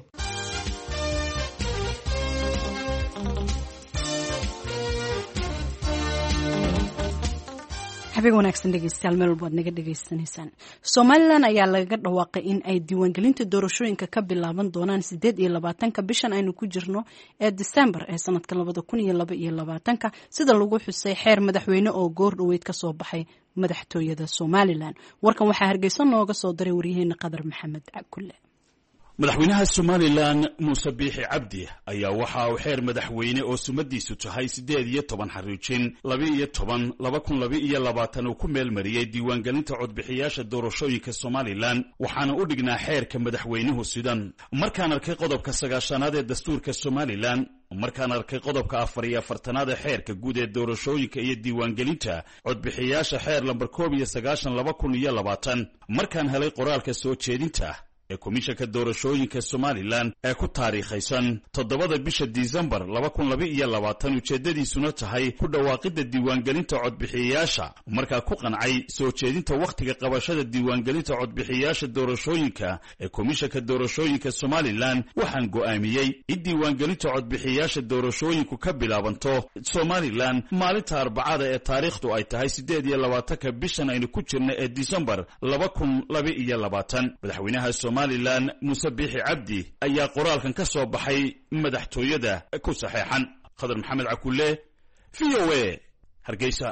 habeen wanaagsan dhegeystayaal meel walba waad naga dhegaysanaysaan somalilan ayaa lagaga dhawaaqay in ay diiwaangelinta doorashooyinka ka bilaaban doonaan sideed iyo labaatanka bishan aynu ku jirno ee disembar ee sanadka labada kun iyo laba iyo labaatanka sida lagu xusay xeer madaxweyne oo goor dhoweyd ka soo baxay madaxtooyada somalilan warkan waxaa hargeysa nooga soo diray waryaheena qadar maxamed cakulle madaxweynaha somalilan muuse biixi cabdi ayaa waxa uu xeer madaxweyne oo sumadiisu tahay siddeed iyo toban xariijin laba iyo toban laba kun laba iyo labaatan uu ku meelmariyey diiwaangelinta codbixiyaasha doorashooyinka somalilan waxaana u dhignaa xeerka madaxweynuhu sidan markaan arkay qodobka sagaashanaad ee dastuurka somalilan markaan arkay qodobka afar iyo afartanaad ee xeerka guud ee doorashooyinka iyo diiwaangelinta codbixiyaasha xeer lambar koob iyo sagaashan laba kun iyo labaatan markaan helay qoraalka soo jeedinta ee komishanka doorashooyinka somalilan ee ku taariikhaysan toddobada bisha disembar laba kun laba iyo labaatan ujeeddadiisuna tahay ku dhawaaqidda diiwaangelinta codbixiyayaasha markaa ku qancay soo jeedinta wakhtiga qabashada diiwaangelinta codbixiyayaasha doorashooyinka ee komishanka doorashooyinka somalilan waxaan go'aamiyey in diiwaangelinta codbixiyayaasha doorashooyinku ka bilaabanto somalilan maalinta arbacada ee taariikhdu ay tahay siddeed iyo labaatanka bishan aynu ku jirna ee disembar laba kun laba iyo labaatan madaxweynaha somalilan muuse biixi cabdi ayaa qoraalkan ka soo baxay madaxtooyada ku saxeexan khadar maxamed cakulle v o a hargeysa.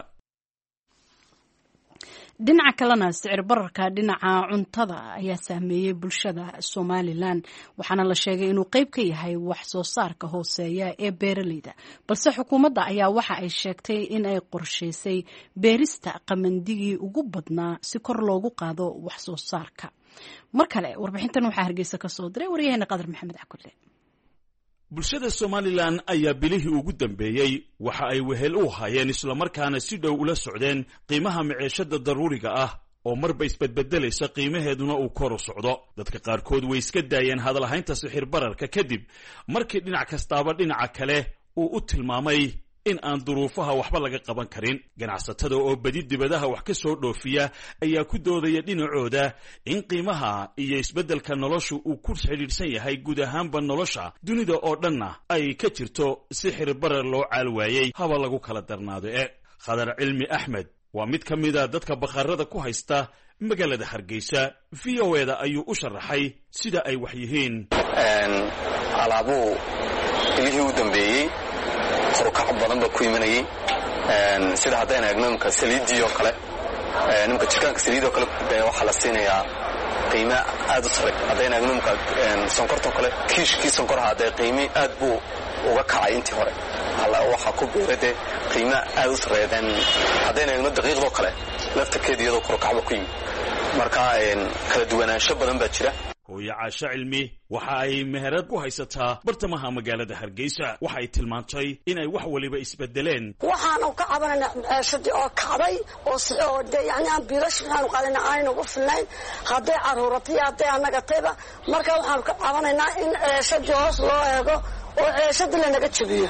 dhinaca kalena sicir bararka dhinaca cuntada ayaa saameeyey bulshada somalilan waxaana la sheegay inuu qayb ka yahay wax soo saarka hooseeya ee beeraleyda balse xukuumadda ayaa waxa ay sheegtay in ay qorshaysay beerista qamandigii ugu badnaa si kor loogu qaado wax soo saarka. mar kale warbixintan waxaa hargeysa ka soo diray waryaheena qadar maxamed cakulle. bulshada somalilan ayaa bilihii ugu dambeeyey waxa ay wehel u hayeen islamarkaana si dhow ula socdeen qiimaha maciishada daruuriga ah oo marba isbedbedelaysa qiimaheeduna uu kor u socdo. dadka qaarkood way iska daayeen hadalhaynta sixir bararka kadib markii dhinac kastaaba dhinaca kale uu u tilmaamay in aan duruufaha waxba laga qaban karin. ganacsatada oo badi dibadaha wax ka soo dhoofiya ayaa ku doodaya dhinacooda in qiimaha iyo isbeddelka noloshu uu ku xidhiidhsan yahay guud ahaanba nolosha dunida oo dhanna ay ka jirto sixir barar loo caal waayey haba lagu kala darnaado. ee khadar cilmi axmed waa mid ka mida dadka bakhaarada ku haysta magaalada hargeysa. v o e da ayuu u sharaxay sida ay wax yihiin. alaabuu bilihii u dambeeyey korukac badan ba ku imanayay sida haddayna eegno imka saliidii oo kale nimka jirkaanka saliid oo kale waxaa la siinayaa qiime aad u sare. haddayna eegno imka sonkorta oo kale kiishkii sonkoraha dee qiime aad buu uga kacay intii hore waxaa ku beera dee qiime aad u sareeyeen. haddayna eegno daqiiqdoo kale laftarkeeda iyadoo korukacba ku yimi marka kala duwanaansho badan baa jira. hooye caasho cilmi waxa ay meherad ku haysataa bartamaha magaalada hargeysa. waxay tilmaantay inay wax waliba isbedeleen. waxaanu ka cabanayna maciishadii oo kacday oo oo dee yani aan biilash waxaanu qaadayna aanayna ugu filnayn hadday caruuratay hadday anagatayba marka waxaanu ka cabanaynaa in ceeshadii hoos loo eego oo ceeshadii lanaga jabiyo.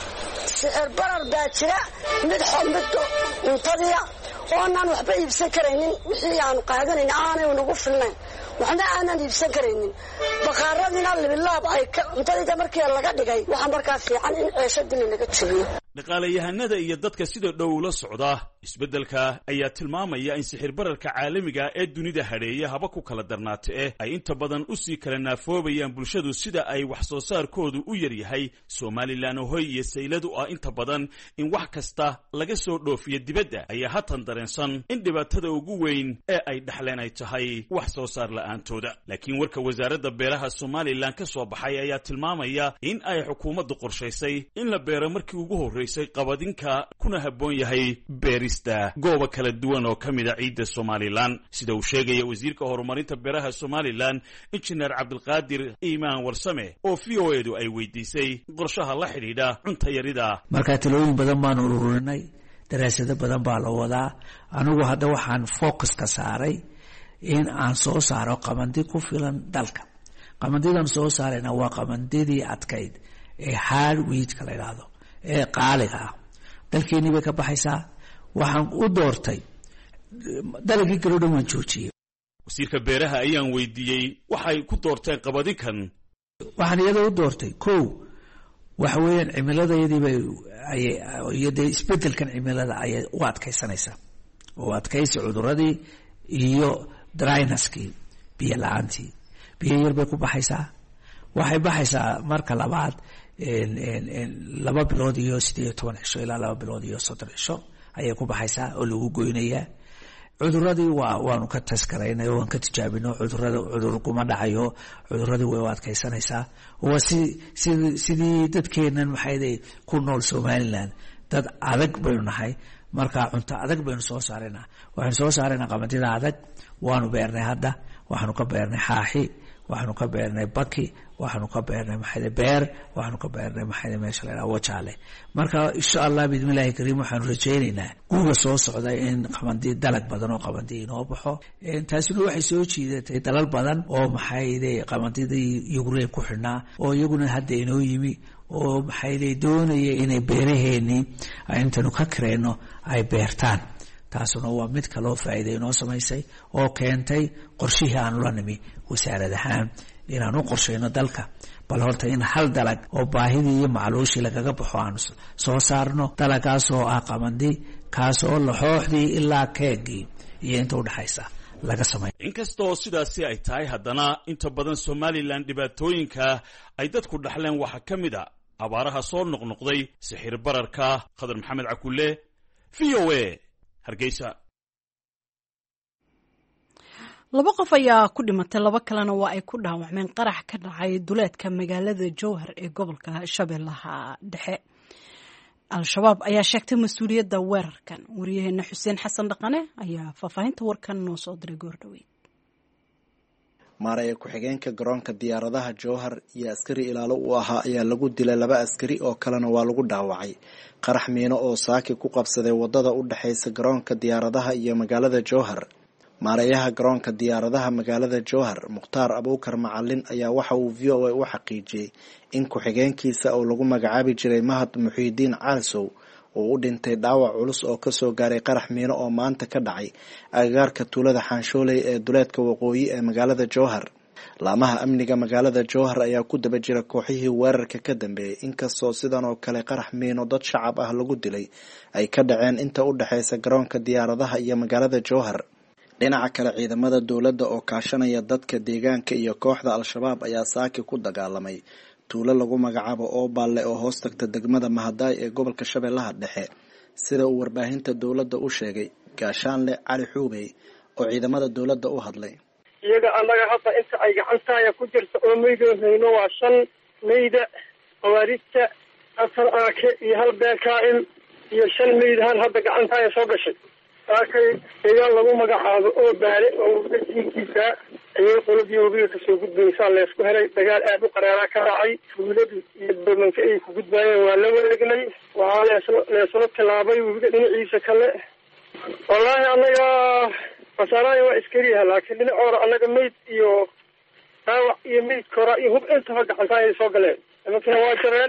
sicir barar baa jira mid mid cuntadiya oonaan waxba iibsan karaynin wixii aanu qaadanayna aanay nagu filnayn waxna aanan iibsan karaynin. bakhaaradiina libilaab ay cuntadii markii laga dhigay waxa markaa fiican in ceeshadii lanaga jabiyo. dhaqaalayahanada iyo dadka sida dhow ula socda isbeddelka ayaa tilmaamaya in sixir bararka caalamiga ee dunida hadheeya haba ku kala darnaata eh ay inta badan u sii kala naafoobayaan bulshadu sida ay wax soo saarkoodu u yar yahay. somalilan oo hoy iyo sayladu ah inta badan in wax kasta laga soo dhoofiyo dibadda ayaa hatan dareensan in dhibaatada ugu weyn ee ay dhaxleen ay tahay wax soo saar la'aantooda. laakiin warka wasaaradda beeraha somalilan ka soo baxay ayaa tilmaamaya in ay xukuumaddu qorshaysay in la beero markii ugu horreysay qabadinka kuna habboon yahay beerista goobo kala duwan oo ka mida ciidda somalilan sida uu sheegaya wasiirka horumarinta beeraha somalilan injineer cabdilqaadir iimaan warsame oo v o edu ay weydiisay qorshaha la xidhiidha cunta yarida. markaa talooyin badan baanu ururinay daraasado badan baa la wadaa. anigu hadda waxaan focus ka saaray in aan soo saaro qamandi ku filan dalka. qamandidan soo saarayna waa qamandidii adkayd ee hard wheatka la yidhaahdo ee qaaliga ah. dalkeenii bay ka baxaysaa. waxaan u doortay dalagii kaloo dhan waan joojiyey. wasiirka beeraha ayaan weydiiyey waxay ku doorteen qabadinkan. waxaan iyada u doortay kow waxa weeyaan cimiladayadiiba iyo dee isbedelkan cimilada ayay u adkaysanaysaa oo adkaysi cuduradii iyo drynaskii biyo la-aantii biyo yar bay ku baxaysaa. waxay baxaysaa marka labaad laba bilood iyo sideed iyo toban cisho ilaa laba bilood iyo soddon cisho ayay ku baxaysaa oo lagu goynayaa. cuduradii waa waanu ka taskaraynay waan ka tijaabino cudurada cudur kuma dhacayo. cuduradii way u adkaysanaysaa. waa si sidii sidii dadkeenan maxay ku nool somalilan dad adag baynu nahay marka cunto adag baynu soo saaraynaa. waxaynu soo saaraynaa qamadida adag waanu beernay hadda waxaanu ka beernay xaaxi waxaanu ka beernay baki waxaanu ka beernay maxay beer waxaanu ka beernay maxay meesha la yiraahdo wajaale marka insha Allah bidmillaahi kariim waxaanu rajaynaynaa guuga soo socda in qamadi dalag badan oo qamadi inoo baxo taasina waxay soo jiidatay dalal badan oo maxay qamadidii Ukraine ku xirnaa oo iyaguna hadda inoo yimi oo maxay doonaya inay beeraheeni intanu ka kareeno ay beertaan taasuna waa mid kale oo faa'iido inoo samaysay oo keentay qorshihii aan la nimi wasaaradahaan inaan u qorsheyno dalka bal horta in hal dalag oo baahidii iyo macluushii lagaga baxo aan soo saarno dalagaas oo ah qamadi kaas oo laxooxdii ilaa keegii iyo inta u dhaxaysa laga sameeyo inkastoo sidaasi ay tahay haddana inta badan Somaliland dhibaatooyinka ay dadku dhaxleen waxa ka mid ah abaaraha soo noqnoqday sixir bararka Khadar Maxamed Cakulle V O A Hargeysa. laba qof ayaa ku dhimatay laba kalena waa ay ku dhaawacmeen qarax ka dhacay duleedka magaalada Jowhar ee gobolka Shabeellaha Dhexe. Al-Shabaab ayaa sheegtay mas'uuliyadda weerarkan. Wariyaheena Xuseen Xasan Dhaqane ayaa faahfaahinta warkan noo soo diray goordhaweyd. Maaraya ku-xigeenka garoonka diyaaradaha Jowhar iyo askari ilaalo u ahaa ayaa lagu dilay laba askari oo kalena waa lagu dhaawacay qarax miino oo saaki ku qabsaday wadada u dhaxaysa garoonka diyaaradaha iyo magaalada Jowhar. Maarayaha garoonka diyaaradaha magaalada Jowhar Mukhtaar Abuukar Macalin ayaa waxa uu V O A u xaqiijiyay in ku-xigeenkiisa oo lagu magacaabi jiray Mahad Muxiidiin Caalsow oo u dhintay dhaawac culus oo ka soo gaaray qarax miino oo maanta ka dhacay agagaarka tuulada Xanshooley ee duleedka waqooyi ee magaalada Jowhar. Laamaha amniga magaalada Jowhar ayaa ku daba jira kooxihii weerarka ka dambeeyay inkastoo sidan oo kale qarax miino dad shacab ah lagu dilay ay ka dhaceen inta u dhaxaysa garoonka diyaaradaha iyo magaalada Jowhar. Dhinaca kale ciidamada dawladda oo kaashanaya dadka deegaanka iyo kooxda Al-Shabaab ayaa saaki ku dagaalamay tuulo lagu magacaabo oo baalle oo hoos tagta degmada Mahadaay ee gobolka Shabeellaha Dhexe sida uu warbaahinta dawladda u sheegay Gaashaanle Cali Xuubey oo ciidamada dawladda u hadlay. iyaga annaga hadda inta ay gacantaaya ku jirta oo meydoohayno waa shan meyda qawaarigta afar aake iyo hal beekaa'il iyo shan meydahan hadda gacantaaya soo gashay saakay deegaan lagu magacaabo oo baale oo dadkiisa ayay qoladii wabiga kasoo gudbaysaa leesku helay dagaal aad u qaraaraa ka dhacay tuuladii iyo bamanka ay ku gudbaayeen waa la wareegnay waxaa leesla leesla tilaabay wabiga dhinaciisa kale wallaahi annaga masaalahay waa iskariyaha laakiin dhinacoora annaga meyd iyo dhaawac iyo meyd kora iyo hub intaba gacantaa ay soo galeen imankana waa jareen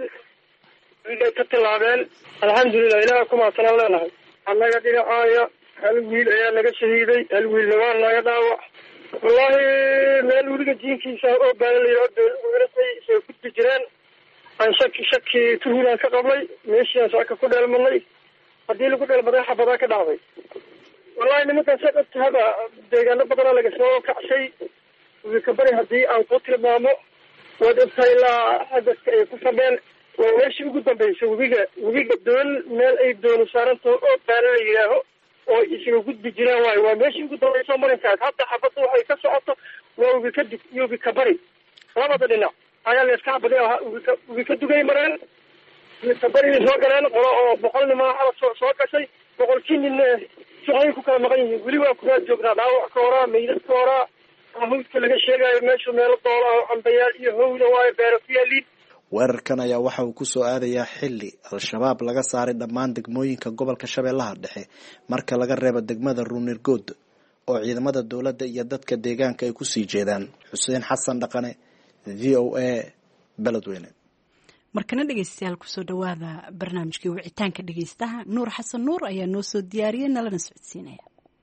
wiilay ka tilaabeen alxamdulilah ilaah kumaadsanaan leenahay annaga dhinacaaya hal wiil ayaa naga shahiiday hal wiilna waa naga dhaawac wallaahi meel weliga jiinkiisa oo baalalaya dowladday soo gudbi jireen aan shaki shaki tuhulaan ka qablay meeshiaan saaka ku dheelmadnay haddii lagu dheelmaday xabadaa ka dhacday wallaahi nimankan sa dhabtahaba deegaano badanaa laga soo kacshay wika bari haddii aan ku tilmaamo waad ogtahay ilaa agaska ay ku fadheen waa meeshii ugu dambaysa webiga webiga doon meel ay doonu saarantaho oo baala la yidhaaho oo isaga gudbi jiraan waayo waa meeshii ugu dambaysa oo marinkaas hadda xabadda waxay ka socoto waa webika dig iyo webika bari labada dhinac ayaa layska xabaday ahaa webika webika dugay mareen webika barigay soo galeen qolo oo boqol nimaa xala soo soo gashay boqolkii nin suxay ku kala maqan yihiin weli waa kuraa joognaa dhaawac ka horaa meydad ka horaa hawdka laga sheegayo meeshu meelo doola oo cambayaal iyo howla waayo beero ku yaaliin weerarkan ayaa waxa uu ku soo aadayaa xilli Al-Shabaab laga saaray dhammaan degmooyinka gobolka Shabeellaha Dhexe marka laga reebo degmada Ruunirgood oo ciidamada dawladda iyo dadka deegaanka ay ku sii jeedaan. Xuseen Xasan Dhaqane V O A Beledweyne. markana dhegeystayaal ku soo dhawaada barnaamijkii wicitaanka dhegeystaha Nuur Xasan Nuur ayaa noo soo diyaariyay nalana socodsiinaya.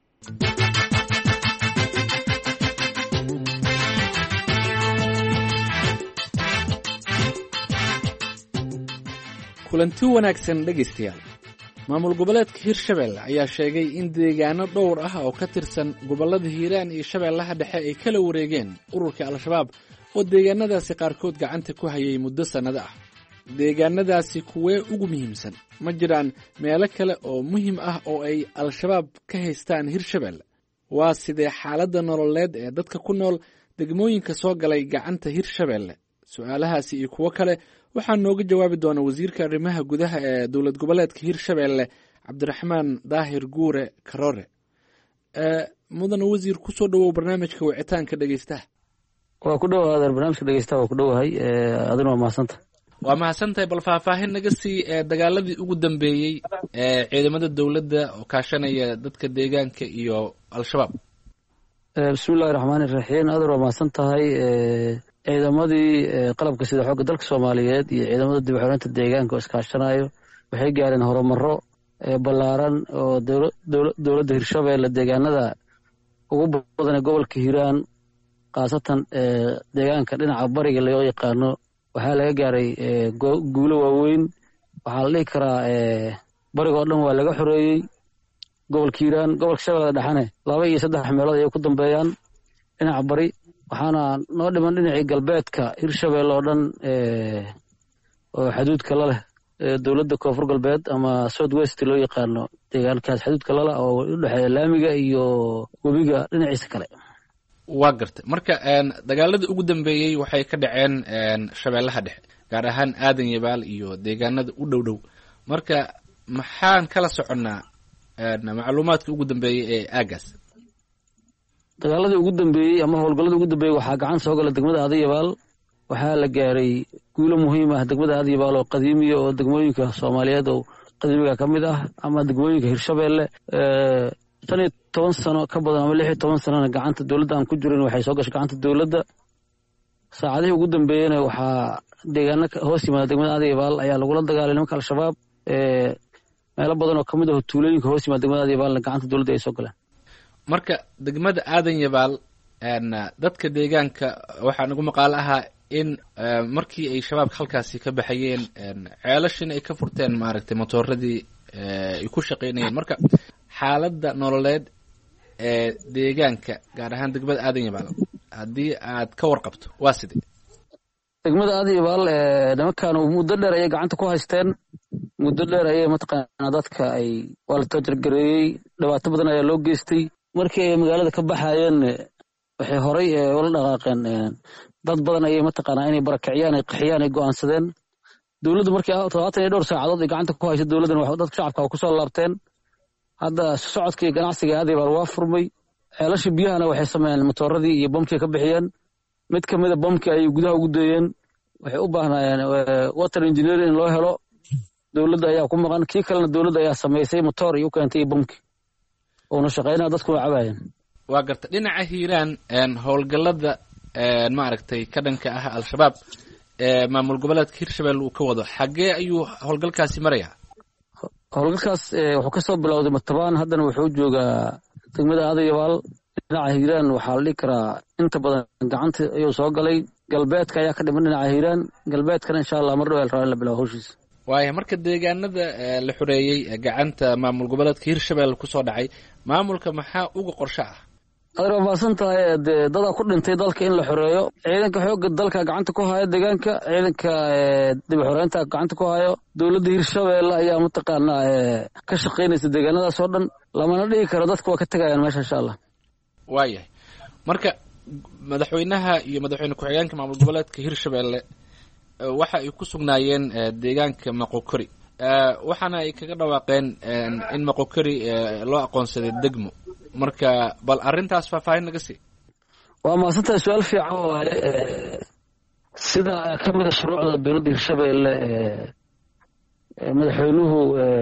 kulanti wanaagsan dhegaystayaal maamul goboleedka Hirshabelle ayaa sheegay in deegaano dhowr ah oo ka tirsan gobolada Hiiraan iyo Shabeellaha Dhexe ay kala wareegeen ururka Al-Shabaab oo deegaanadaasi qaarkood gacanta ku hayay muddo sanado ah deegaanadaasi kuwee ugu muhiimsan ma jiraan meelo kale oo muhiim ah oo ay Al-Shabaab ka haystaan Hirshabelle waa sidee xaaladda nololeed ee dadka ku nool degmooyinka soo galay gacanta Hirshabelle su'aalahaasi iyo kuwo kale waxaa nooga jawaabi doona wasiirka arrimaha gudaha ee dowlad goboleedka Hirshabelle Cabdiraxmaan Daahir Guure Karore ee mudan wasiir ku soo dhawow barnaamijka wicitaanka dhageystaha waa ku dhowaada barnaamijka dhegeysta waa ku dhowahay adina waa mahadsantahay waa mahadsantahay bal faahfaahin naga sii dagaaladii ugu dambeeyey ee ciidamada dowladda oo kaashanaya dadka deegaanka iyo al-shabaab. bismillahi raxmaani raxiim adar waa mahadsan tahay ciidamadii qalabka sida xoogga dalka soomaaliyeed iyo ciidamada dib u xiraynta deegaanka oo iskaashanayo waxay gaareen horumaro ballaaran oo dowladda hirshabeelle deegaanada ugu badan ee gobolka hiiraan khaasatan deegaanka dhinaca bariga loo yaqaano waxaa laga gaaray guulo waaweyn. waxaa la dhihi karaa bariga oo dhan waa laga xoreeyey gobolka hiiraan. gobolka shabeellada dhexane laba iyo saddex meelood ayay ku dambeeyaan dhinaca bari, waxaana noo dhiman dhinacii galbeedka hirshabeelle oo dhan oo xaduudka la leh dowladda koonfur galbeed ama south west loo yaqaano deegaankaas xaduudka lala oo u dhexeeya laamiga iyo webiga dhinaciisa kale. waa gartay marka dagaaladii ugu dambeeyey waxay ka dhaceen shabeellaha dhexe gaar ahaan aadan yabaal iyo deegaanada u dhow dhow. marka maxaan kala soconnaa macluumaadka ugu dambeeyey ee aagaas? dagaaladii ugu dambeeyey ama howlgalladii ugu dambeeyey waxaa gacan soo gala degmada aadan yabaal. waxaa la gaaray guulo muhiim ah degmada aadan yabaal oo qadiimiya oo degmooyinka soomaaliyeed oo qadiimiga ka mid ah ama degmooyinka hirshabeelle shan iyo toban sano ka badan ama lix iyo toban sanona gacanta dowladda aan ku jirin waxay soo gashay gacanta dowladda. saacadihii ugu dambeeyena waxaa deegaano hoos yimaada degmada aadan yabaal ayaa lagula dagaalay nimanka al-shabaab. meelo badan oo kamid ah tuulooyinka hoos yimaada degmada aadan yabaalna gacanta dowladda ay soo galeen. marka degmada aadan yabaal dadka deegaanka waxaa nagu maqaalo ahaa in markii ay shabaabka halkaasi ka baxayeen ceelashin ay ka furteen maaragtay motooradii ay ku shaqaynayeen. marka xaaladda nololeed ee deegaanka gaar ahaan degmada aadan yabaal haddii aad ka warqabto waa sidee? degmada aadan yabaal nimankan muddo dheer ayay gacanta ku haysteen. muddo dheer ayay mataqaanaa dadka ay waa la toojargareeyey, dhibaato badan ayaa loo geystay. markii ay magaalada ka baxayeen waxay horay ula dhaqaaqeen dad badan ayay mataqaanaa inay barakiciyaan ay qaxiyaan ay go'aansadeen. dowladdu markii todobaatan iyo dhowr saacadood ay gacanta ku hayso dowladdan wax dadka shacabka ku soo laabteen. hadda socodkii ganacsiga aadan yabaal waa furmay. ceelasha biyahana waxay sameeyeen matooradii iyo bamkii ka bixiyeen. mid ka mida bamkii ayay gudaha ugu deeyeen. waxay u baahnaayeen water engineering in loo helo, dowladda ayaa ku maqan. kii kalena dowladda ayaa samaysay motoor iyo u keentay iyo bamki oona shaqaynaa dadkuna cabaayeen. waa garta dhinaca hiiraan howlgallada maaragtay ka dhanka ah al-shabaab ee maamul goboleedka hirshabelle uu ka wado xaggee ayuu howlgalkaasi marayaa? howlgalkaas wuxuu ka soo bilowday matabaan, haddana wuxuu joogaa degmada aadan yabaal. dhinaca hiiraan waxaa la dhihi karaa inta badan gacanta ayuu soo galay. galbeedka ayaa ka dhiman dhinaca hiiraan. galbeedkana insha allah mar dhow el rabaa in la bilaabo hawshiisa. waaya marka deegaanada la xoreeyey gacanta maamul goboleedka hirshabelle kusoo dhacay maamulka maxaa uga qorsho ah? adar waa mahadsan tahay. dee dadaa ku dhintay dalka in la xoreeyo. ciidanka xoogga dalka gacanta ku haya deegaanka, ciidanka dib u xoreynta gacanta ku hayo. dowladda hirshabelle ayaa mataqaanaa ka shaqaynaysa deegaanadaas oo dhan. lamana dhigi karo dadka waa ka tegayaan meesha insha allah. waayahay marka madaxweynaha iyo madaxweyne ku-xigeenka maamul goboleedka hirshabelle waxa ay ku sugnaayeen deegaanka maqokori, waxaana ay kaga dhawaaqeen in maqokori loo aqoonsaday degmo. marka bal arrintaas faahfaahin naga sii. waa mahadsantahay, su-aal fiican waaye. sida ka mida shuruucda dowladda hirshabelle madaxweynuhu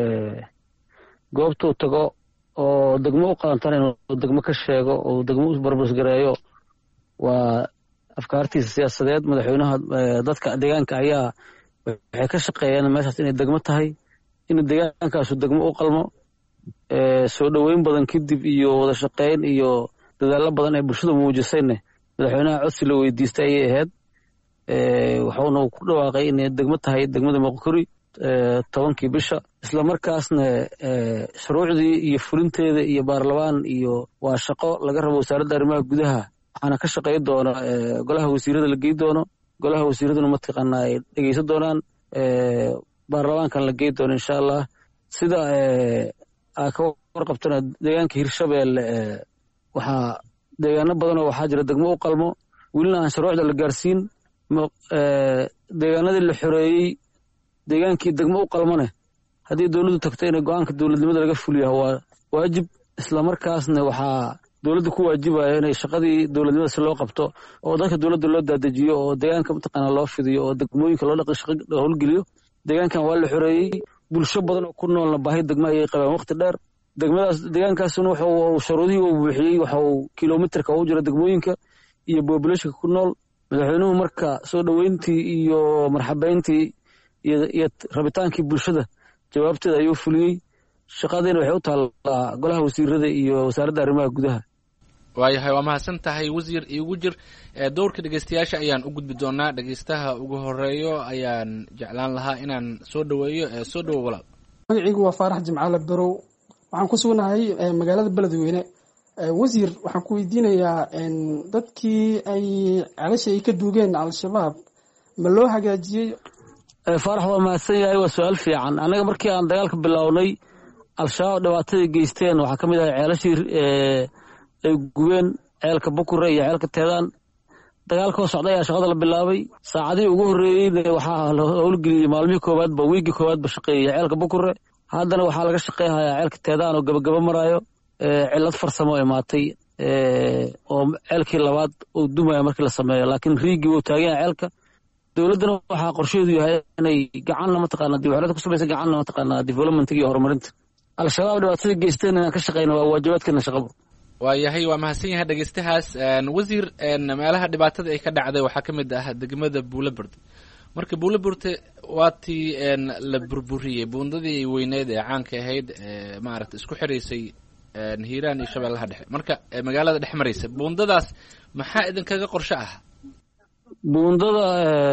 goobtuu tago oo degmo u qalantan inuu degmo ka sheego oo degmo u barbasgareeyo waa afkaartiisa siyaasadeed. madaxweynaha dadka deegaanka ayaa waxay ka shaqeeyeen meeshaas inay degmo tahay, inuu deegaankaasu degmo u qalmo. soo dhoweyn badan kadib iyo wada shaqeyn iyo dadaallo badan ee bulshada muujisayne madaxweynaha codsi la weydiistay ayay ahayd. waxuuna ku dhawaaqay inay degmo tahay degmada maqokori tobankii bisha. isla markaasna shuruucdii iyo fulinteeda iyo baarlamaan iyo waa shaqo laga rabo wasaaradda arrimaha gudaha. waxaana ka shaqey doona golaha wasiirada la gey doono. golaha wasiiraduna mataqaanaa ay dhegeysan doonaan. baarlamaankan la gey doono insha allah. sida aa ka warqabtana deegaanka hirshabelle waxaa deegaano badanoo waxaa jira degmo u qalmo, welina aan shuruucda la gaarsiin. deegaanadii la xoreeyey deegaankii degmo u qalmone haddii dowladdu tagto inay go-aanka dowladnimada laga fuliyaha waa waajib. isla markaasna waxaa dowladda ku waajibaya inay shaqadii dowladnimada si loo qabto oo dadka dowladda loo daadejiyo oo deegaanka mataqaanaa loo fidiyo oo degmooyinka loo dhaqan shaqo howlgeliyo deegaankan waa la xoreeyey bulsho badan oo ku noolna baahi degmo ayay qabaan waqti dheer degmadaas deegaankaasuna wuxuu sharuudihii uu buuxiyey waxa uu kilomitarka ugu jira degmooyinka iyo populationka ku nool madaxweynuhu marka soo dhoweyntii iyo marxabeyntii iyo rabitaankii bulshada jawaabteeda ayuu fuliyey shaqadiina waxay u taallaa golaha wasiirada iyo wasaaradda arrimaha gudaha waayahay waa mahadsan tahay wasiir iigu jir dowrka dhegeystayaasha ayaan u gudbi doonaa dhegeystaha ugu horeeyo ayaan jeclaan lahaa inaan soo dhoweeyo soo dhowo walaal magacaygu waa faarax jimcaale barow waxaan ku sugnahay magaalada beledweyne wasiir waxaan ku weydiinayaa dadkii ay celasha ay ka duugeen al-shabaab ma loo hagaajiyey faarax waa mahadsan yahay waa su-aal fiican annaga markii aan dagaalka bilownay al-shabaab dhibaatadii geysteen waxaa ka mid ahay ceelashii ay gubeen ceelka bukure iyo ceelka teedaan dagaalkoo socday ayaa shaqada la bilaabay saacadihii ugu horreeyeyna waxaa la howlgeliyey maalmihii koowaadba wiigii koowaadba shaqeeyey ceelka bukure haddana waxaa laga shaqeyhayaa ceelka teedaan oo gabagaba maraayo cillad farsamo imaatay oo ceelkii labaad uu dumaya markii la sameeyo laakiin riigii wuu taagan yahay ceelka dowladdana waxaa qorsheedu yahay inay gacanna mataqaana dib u xirada ku samaysa gacanna mataqaana developmentiga iyo horumarinta al-shabaab dhibaatadii geysteen inaan ka shaqeyno waa waajibaadkeena shaqaba waayahay waa mahadsan yahay dhegeystahaas wasiir meelaha dhibaatada ay ka dhacday waxaa ka mid ah degmada buulaburde marka buulaburde waa tii la burburiyey buundadii weyneed ee caanka ahayd maaragta isku xiraysay hiiraan iyo shabeellaha dhexe marka magaalada dhex maraysa buundadaas maxaa idinkaga qorshe ah buundada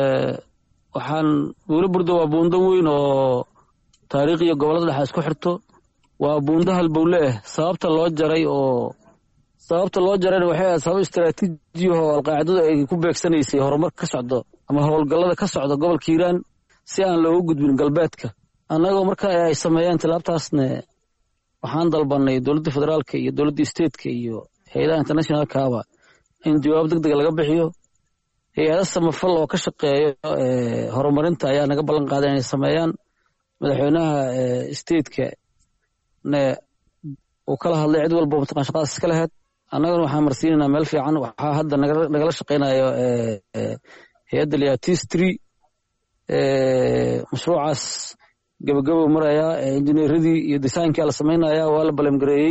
waxaan buulaburde waa buundo weyn oo taariikh iyo gobollada dhexe isku xirto waa buundo halbowle ah sababta loo jaray oo sababta loo jarayna waxay ahayd sabab istaraatiiji oo alqaacidadu ay ku beegsanaysay horumar ka socdo ama howlgallada ka socda gobolka hiiraan si aan loogu gudbin galbeedka annagoo marka ay sameeyeen tilaabtaasna waxaan dalbanay dowladda federaalka iyo dowladda stateka iyo hay-adaha internationalkaaba in jawaab deg dega laga bixiyo hay-ada samafal oo ka shaqeeyo horumarinta ayaa naga ballan qaaday inay sameeyaan madaxweynaha stateka ne uu kala hadlay cid walba mataqan shaqadaas iska lahayd annagana waxaan marsiinaynaa meel fiican waxaa hadda nagala shaqaynayo hay-adda liatistry mashruucaas gabagabo marayaa injineeradii iyo desaynkii la samaynaya waa la balemgareeyey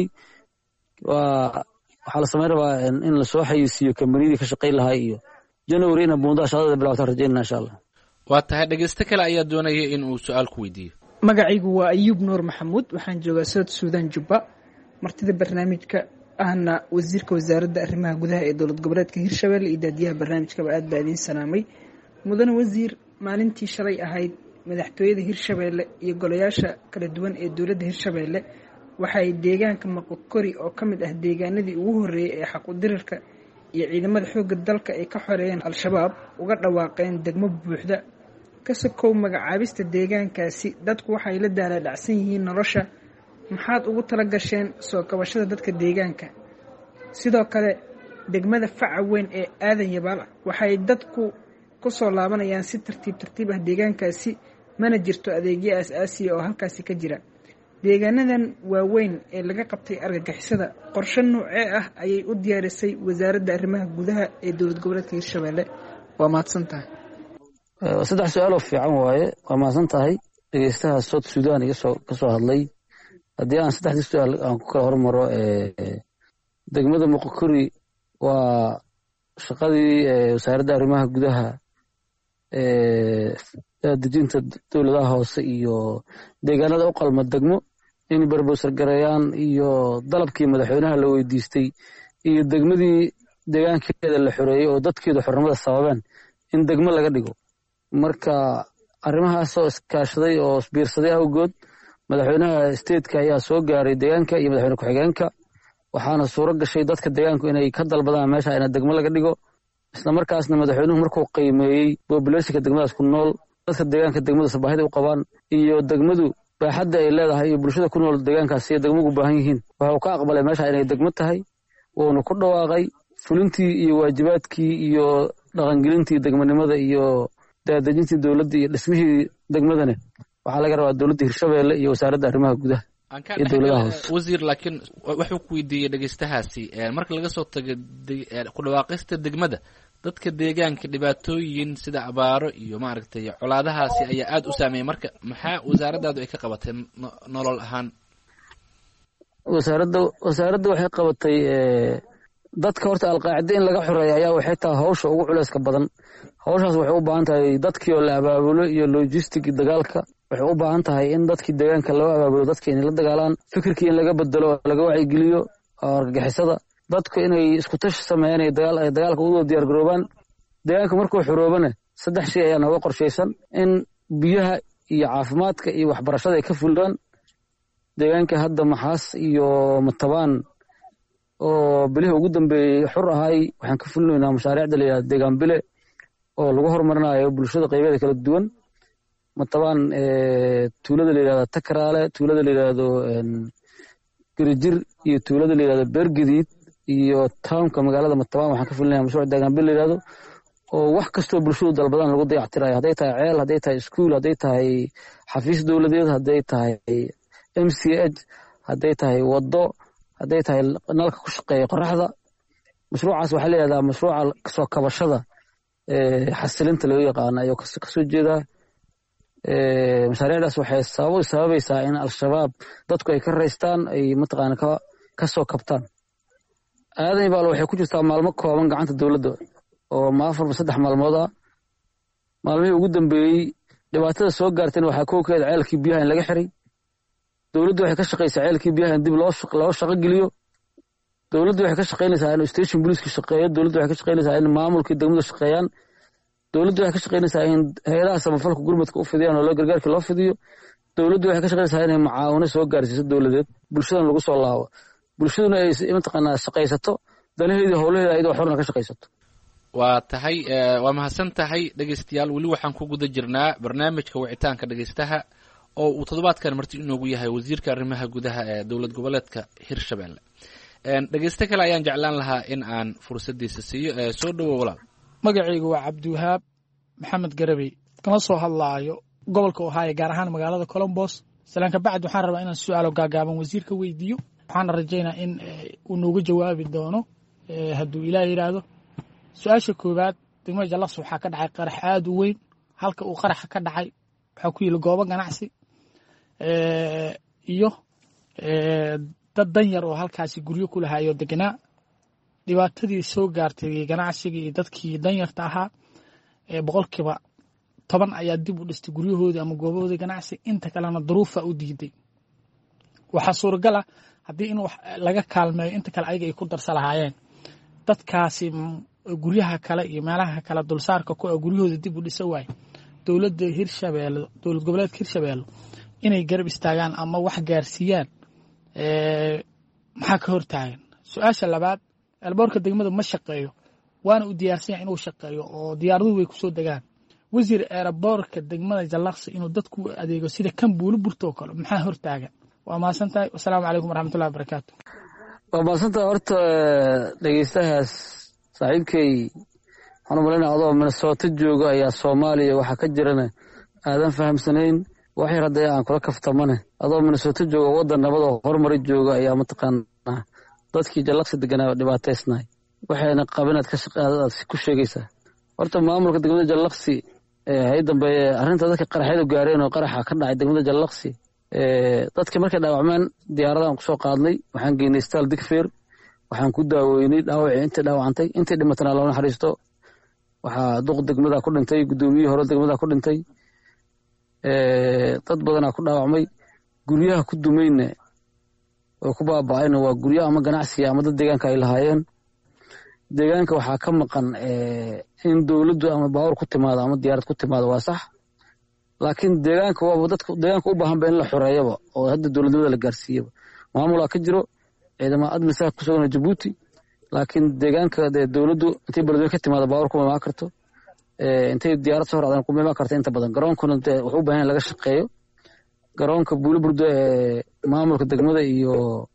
waa waxaa la samayn rabaa in lasoo xayeysiiyo kambaniyadii ka shaqayn lahaa iyo january ina buundaha shaqadada bilaabataan rajaynana insha allah waa tahay dhegeysto kale ayaa doonaya in uu su-aal ku weydiiyo magacaygu waa ayuub nuur maxamuud waxaan joogaa south suudan jubba martida barnaamijka ahna wasiirka wasaaradda arrimaha gudaha ee dowlad goboleedka hirshabelle iyo daadiyaha barnaamijkaba aad baa idiin salaamay mudane wasiir maalintii shalay ahayd madaxtooyada hirshabelle iyo golayaasha kala duwan ee dowladda hirshabelle waxay deegaanka maqokori oo ka mid ah deegaanadii ugu horreeyey ee xaqudirirka iyo ciidamada xoogga dalka ay ka xoreeyeen al-shabaab uga dhawaaqeen degmo buuxda ka sokow magacaabista deegaankaasi dadku waxay la daala dhacsan yihiin nolosha maxaad ugu tala gasheen soo kabashada dadka deegaanka sidoo kale degmada faca weyn ee aadan yabaal waxay dadku ku soo laabanayaan si tartiib tartiib ah deegaankaasi mana jirto adeegyo aas-aasiya oo halkaasi ka jira deegaanadan waaweyn ee laga qabtay argagixisada qorshe noocee ah ayay u diyaarisay wasaaradda arrimaha gudaha ee dowlad goboleedka hirshabelle waa mahadsan tahay saddex su-aaloo fiican waaye waa mahadsan tahay dhegeystaha south sudan igasoo ka soo hadlay haddii aan saddexdii su-aal aan ku kala hormaro degmada muqokori waa shaqadii wasaaradda arrimaha gudaha dejinta dowladaha hoose iyo deegaanada u qalma degmo in barbowsar gareeyaan iyo dalabkii madaxweynaha la weydiistay iyo degmadii deegaankeeda la xoreeyey oo dadkeedu xornimada sababeen in degmo laga dhigo marka arrimahaasoo iskaashaday oo isbiirsaday awgood madaxweynaha stateka ayaa soo gaaray deegaanka iyo madaxweyne ku-xigeenka waxaana suuro gashay dadka deegaanku inay ka dalbadaan meesha ina degmo laga dhigo isla markaasna madaxweynuhu markuu qiimeeyey populationka degmadaas ku nool dadka deegaanka degmada sabaahida u qabaan iyo degmadu baaxadda ay leedahay iyo bulshada ku nool deegaankaas iyo degmagu baahan yihiin waxuu ka aqbalay meesha inay degmo tahay wuuna ku dhawaaqay fulintii iyo waajibaadkii iyo dhaqangelintii degmanimada iyo daadejintii dowladda iyo dhismihii degmadane waxaa laga rabaa dowladda hirshabelle iyo wasaaradda arrimaha gudaha iyo dowladaha hoose. wasiir laakiin wuxuu ku weydiiyey dhegeystahaasi marka laga soo tago ku dhawaaqista degmada dadka deegaanka dhibaatooyin sida abaaro iyo maaragtay colaadahaasi ayaa aada u saameeyay marka maxaa wasaaraddaadu ay ka qabatay nolol ahaan? wasaaradda wasaaradda waxay qabatay dadka horta alqaacida in laga xoreeyo ayaa waxay tahay hawsha ugu culeyska badan. hawshaas waxay u baahan tahay dadkii oo la abaabulo iyo logistic dagaalka. waxay u baahan tahay in dadkii deegaanka loo abaabulo dadka inay la dagaalaan, fikirkii in laga bedelo oo laga wacyigeliyo argagixisada, dadku inay isku tashi sameeyaan ay dagaal ay dagaalka ugu diyaar garoobaan. deegaanka markuu xoroobana saddex shay ayaa nooga qorshaysan: in biyaha iyo caafimaadka iyo waxbarashada ay ka fulaan. deegaanka hadda Maxaas iyo Matabaan oo bilihii ugu dambeeyey xur ahay waxaan ka fulinaynaa mashaariicda la yidhahdo deegaan bile oo lagu horumarinayo bulshada qaybeeda kala duwan. Matabaan tuulada la yidhahdo Takraale, tuulada la yidhahdo Garijir iyo tuulada la yidhahdo Beergadiid iyo townka magaalada Matabaan waxaan ka fulinayaa mashruuc deegaan bile la yidhahdo oo wax kastoo bulshadu dalbadan lagu dayactirayo, hadday tahay ceel, hadday tahay iskuul, hadday tahay xafiis dowladeed, hadday tahay M C H, hadday tahay waddo, hadday tahay nalka ku shaqeeya qoraxda. mashruucaas waxaa la yidhahdaa mashruuca kasoo kabashada xasilinta loo yaqaano ayuu kasoo jeedaa. mashaariicdaas waxay sabab sababaysaa in al-shabaab dadku ay ka raystaan, ay mataqaana ka kasoo kabtaan. aadan baal waxay ku jirtaa maalmo kooban gacanta dowladda oo ma afar saddex maalmood ah. maalmihii ugu dambeeyey dhibaatada soo gaartayna waxaa kookeeda ceelkii biyaha in laga xiray. dowladdu waxay ka shaqaysaa ceelkii biyaha in dib loo loo shaqo geliyo. dowladdu waxay ka shaqaynaysaa in station police shaqeeyo. dowladdu waxay ka shaqaynaysaa in maamulkii degmadu shaqeeyaan. dowladdu waxay ka shaqaynaysaa in hay'adaha samafalka gurmadka u fidiyaan oo loo gargaarka loo fidiyo. dowladdu waxay ka shaqaynaysaa inay macaawino soo gaarsiiso dowladeed bulshadan lagu soo laabo, bulshaduna ay mataqaanaa shaqaysato danaheeda howlaheeda ayadoo xorna ka shaqaysato. waa tahay waa mahadsan tahay dhegeystayaal. weli waxaan ku guda jirnaa barnaamijka wicitaanka dhegeystaha oo uu toddobaadkan marti inoogu yahay wasiirka arrimaha gudaha ee dowlad goboleedka Hirshabelle. dhegeyste kale ayaan jeclaan lahaa in aan fursadiisa siiyo. soo dhowow walaal. magacaygu waa Cabdiwahaab Maxamed Garabey, kama soo hadlaayo gobolka Ohio, gaar ahaan magaalada Columbus. salaanka bacd waxaan rabaa inaan su'aalo gaagaaban wasiirka weydiiyo. waxaan rajaynaa in uu nooga jawaabi doono hadduu Ilaahay yiraahdo. su-aasha koowaad, degmada Jallaqsi waxaa ka dhacay qarax aad u weyn. halka uu qaraxa ka dhacay waxaa ku yaala goobo ganacsi iyo dad danyar oo halkaasi guryo ku lahaayoo deganaa. dhibaatadii soo gaartay ganacsigii iyo dadkii danyarta ahaa boqolkiiba toban ayaa dib u dhistay guryahoodii ama goobahoodii ganacsi, inta kalena duruufa u diiday. waxaa suuragal ah haddii in laga kaalmeeyo inta kale ayaga ay ku darsa lahaayeen. dadkaasi guryaha kale iyo meelaha kale dulsaarka ku ah guryahooda dib u dhisa waaye. dowladda Hirshabelle, dowlad goboleedka Hirshabelle inay garab istaagaan ama wax gaarsiiyaan maxaa ka hortaagan? su-aasha labaad, elboorka degmada ma shaqeeyo, waana u diyaarsan yahay inuu shaqeeyo oo diyaaraduhu way kusoo degaan. wasiir, elboorka degmada Jallaqsi inuu dadku adeego sida kan buulo burto oo kale maxaa hortaagan? waa mahadsan tahay. wasalaamu calaykum waraxmatullahi wabarakaatu. waa mahadsan tahay. horta dhegeystahaas saaxiibkay waxaan u malaynaya adoo Minnesota jooga ayaa Soomaaliya waxaa ka jirana aadan fahamsanayn. wax yar hadda aan kula kaftamane adoo Minnesota jooga waddan nabad oo horumari jooga ayaa mataqaanaa dadkii Jallaqsi deganaa dhibaataysnay waxayna qabinaad ka shaqaadaad ku sheegaysaa. horta maamulka degmada Jallaqsi hay dambeeye arrinta dadka qaraxyadu gaareen oo qaraxa ka dhacay degmada Jallaqsi dadkii markay dhaawacmeen diyaaradahan ku soo qaadnay, waxaan geynay istaal Digfeer, waxaan ku daaweynay dhaawacii intii dhaawacantay, intii dhimatana loo naxariisto. waxaa duq degmada ku dhintay, gudoomiyihii hore degmada ku dhintay, dad badanaa ku dhaawacmay. guryaha ku dumayna oo ku baaba'ayna waa guryo ama ganacsiga ama dad deegaanka ay lahaayeen. deegaanka waxaa ka maqan in dowladdu ama baawur ku timaado ama diyaarad ku timaado, waa sax, laakiin deegaanka waaba dadka deegaanka u baahan ba in la xoreeyaba oo hadda dowladnimada la gaarsiiyaba. maamulaa ka jiro, ciidamada admisaa ku sugan Jabuuti, laakiin deegaanka dee dowladdu intay beledweyne ka timaado baawur kuma imaan karto, intay diyaarad soo raacdaan kuma imaan karto inta badan. garoonkuna dee wuxuu u baahan in laga shaqeeyo. garoonka buulo burdo ee maamulka degmada iyo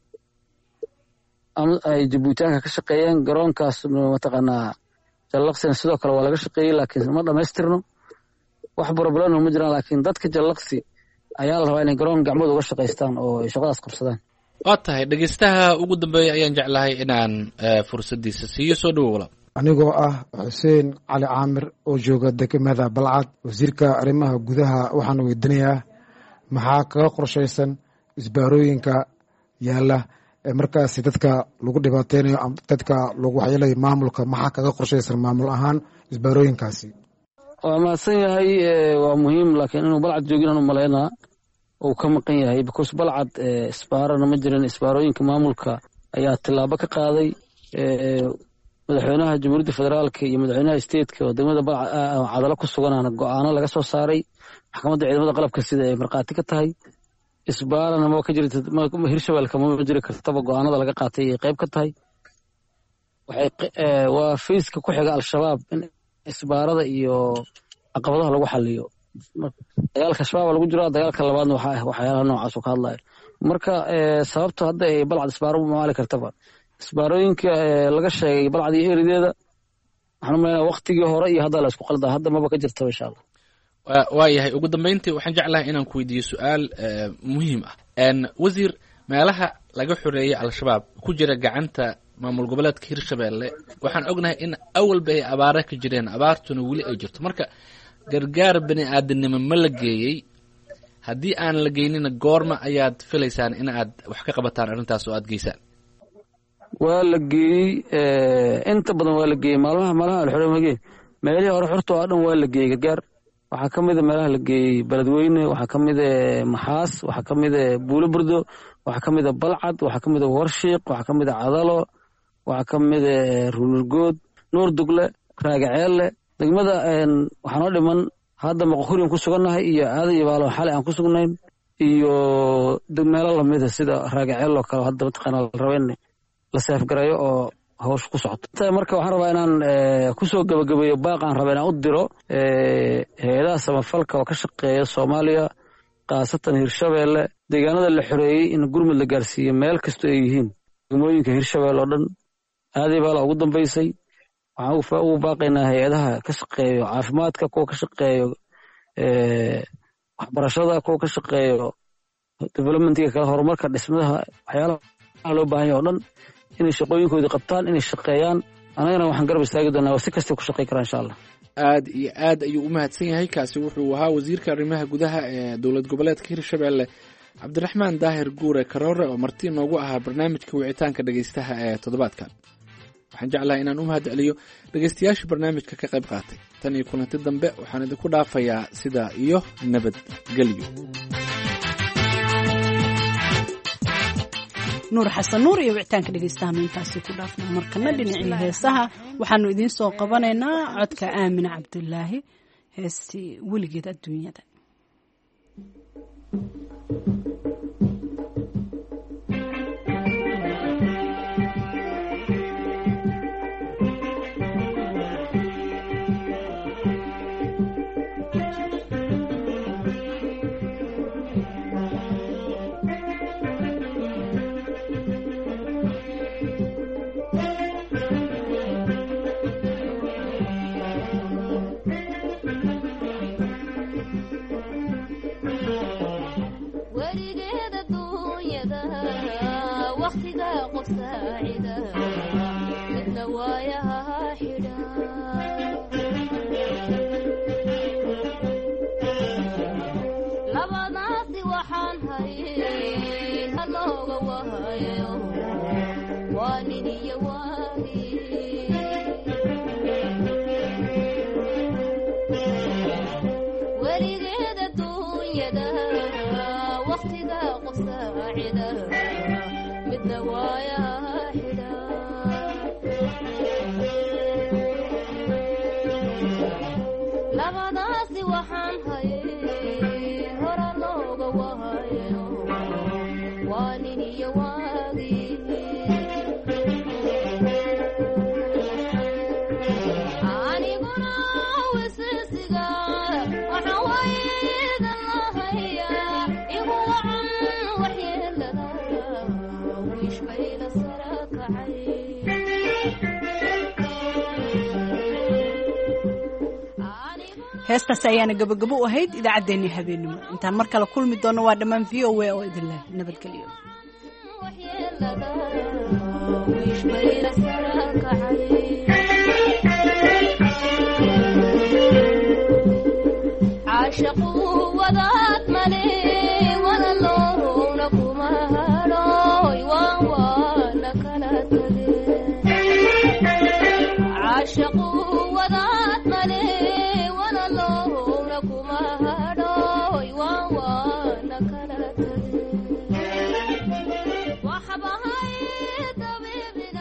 ay Jabuutiyaanka ka shaqeeyeen, garoonkaas mataqaanaa Jallaqsina sidoo kale waa laga shaqeeyey, laakiin ma dhamaystirno. wax problem ma jiraan, laakiin dadka Jallaqsi ayaa la rabaa inay garoon gacmooda uga shaqaystaan oo ay shaqadaas qabsadaan. waa tahay dhegeystaha ugu dambeeya ayaan jeclahay inaan fursaddiisa siiyo. soo dhawow walaal. anigoo ah xuseen cali caamir oo jooga degmada balcad, wasiirka arrimaha gudaha waxaan weydiinayaa maxaa kaga qorshaysan isbaarooyinka yaalla ee markaasi dadka lagu dhibaateynayo dadka lagu waxyeelayo maamulka, maxaa kaga qorshaysan maamul ahaan isbaarooyinkaasi? waa mahadsan yahay, waa muhiim, laakiin inuu balcad joogin aan u malaynaa uu ka maqan yahay because balcad isbaarana ma jirin. isbaarooyinka maamulka ayaa tilaabo ka qaaday. madaxweynaha jamhuuriyadda federaalka iyo madaxweynaha stateka oo degmada cadalo ku suganaana go-aano laga soo saaray. maxkamadda ciidamada qalabka sida ay markhaati ka tahay. isbaarana ma ka jirta hirshabeelka ma jiri kartaba, go-aanada laga qaatay ay qayb ka tahay. waa fayska ku xiga al-shabaab in isbaarada iyo caqabadaha lagu xaliyo. dagaalka shabaaba lagu jiro, dagaalka labaadna waxaa waxyaalaha noocaas oo ka hadlayo. marka sababta hadda ay balcad isbaaro u maali kartaba isbaarooyinka laga sheegay balcad iyo erideeda waxaan u malaynaa waktigii hore iyo hadda la isku qaldaa, hadda maba ka jirtaba insha allah. waa yahay, ugu dambeyntii waxaan jeclahay inaan ku weydiiyo su-aal muhiim ah. wasiir, meelaha laga xoreeyey al-shabaab ku jira gacanta maamul goboleedka hirshabeelle waxaan ognahay in awalba ay abaara ka jireen, abaartuna weli ay jirto. marka gargaar bani aadanimo ma la geeyey? haddii aan la geynina goorma ayaad filaysaan in aad wax ka qabataan arrintaas oo aad geysaan? waa la geeyey, inta badan waa la geeyey. maalmaha maalmaha alxoremage meelihii hore xorta oo dhan waa la geeyey gargaar. waxaa ka mid a meelaha la geeyey beledweyne, waxaa ka mid a maxaas, waxaa ka mid a buulo burdo, waxaa ka mid a balcad, waxaa ka mid a warshiiq, waxaa ka mid a cadalo, waxaa ka mid a ruunurgood, nuur dugle, raagaceelle. degmada waxaa noo dhiman hadda maqoquriyan ku sugannahay iyo aadan iyo baalo xalay aan ku sugnayn iyo meelo lamida sida raagaceel oo kale hadda mataqaana la raba in la seefgarayo oo hawsha ku socoto. marka waxaan rabaa inaan kusoo gabagabeeyo baaqaan raba inaan u diro hay-adaha samafalka oo ka shaqeeya soomaaliya, khaasatan hirshabeelle, deegaanada la xoreeyey in gurmud la gaarsiiyo meel kastoo ay yihiin degmooyinka hirshabeelle oo dhan. aaday baala ugu dambaysay. waxaan ugu baaqaynaa hay-adaha ka shaqeeyo caafimaadka, kuwa ka shaqeeyo waxbarashada, kuwa ka shaqeeyo developmentiga kale, horumarka dhismadaha, waxyaalaha loo baahan yahay oo dhan inay shaqooyinkoodii qabtaan, inay shaqeeyaan. anagana waxaan garab istaagi doonaa si kastay ku shaqey karaan insha allah. aad iyo aad ayuu u mahadsan yahay. kaasi wuxuu ahaa wasiirka arrimaha gudaha ee dowlad goboleedka hirshabeelle cabdiraxmaan daahir guure karoore oo marti noogu ahaa barnaamijka wicitaanka dhegeystaha ee toddobaadkan. waxaan jeclahay inaan u mahad celiyo dhegeystayaasha barnaamijka ka qayb qaatay. tan iyo kulanti dambe waxaan idinku dhaafayaa sidaa iyo nabadgelyo. nuur xasan nuur iyo wicitaanka dhegeystaha intaasi ku dhaafna. markana dhinacii heesaha waxaanu idiin soo qabanaynaa codka aamina cabdulaahi, heestii weligeed adduunyada. heestaas ayaana gabagabo u ahayd idaacaddeenii habeenimo intaan mar kale kulmi doono waa dhammaan v o a oo idin leh nabadgelyo عاشقوا وذات ملي ولا لون كما هروي وانا كانت عاشقوا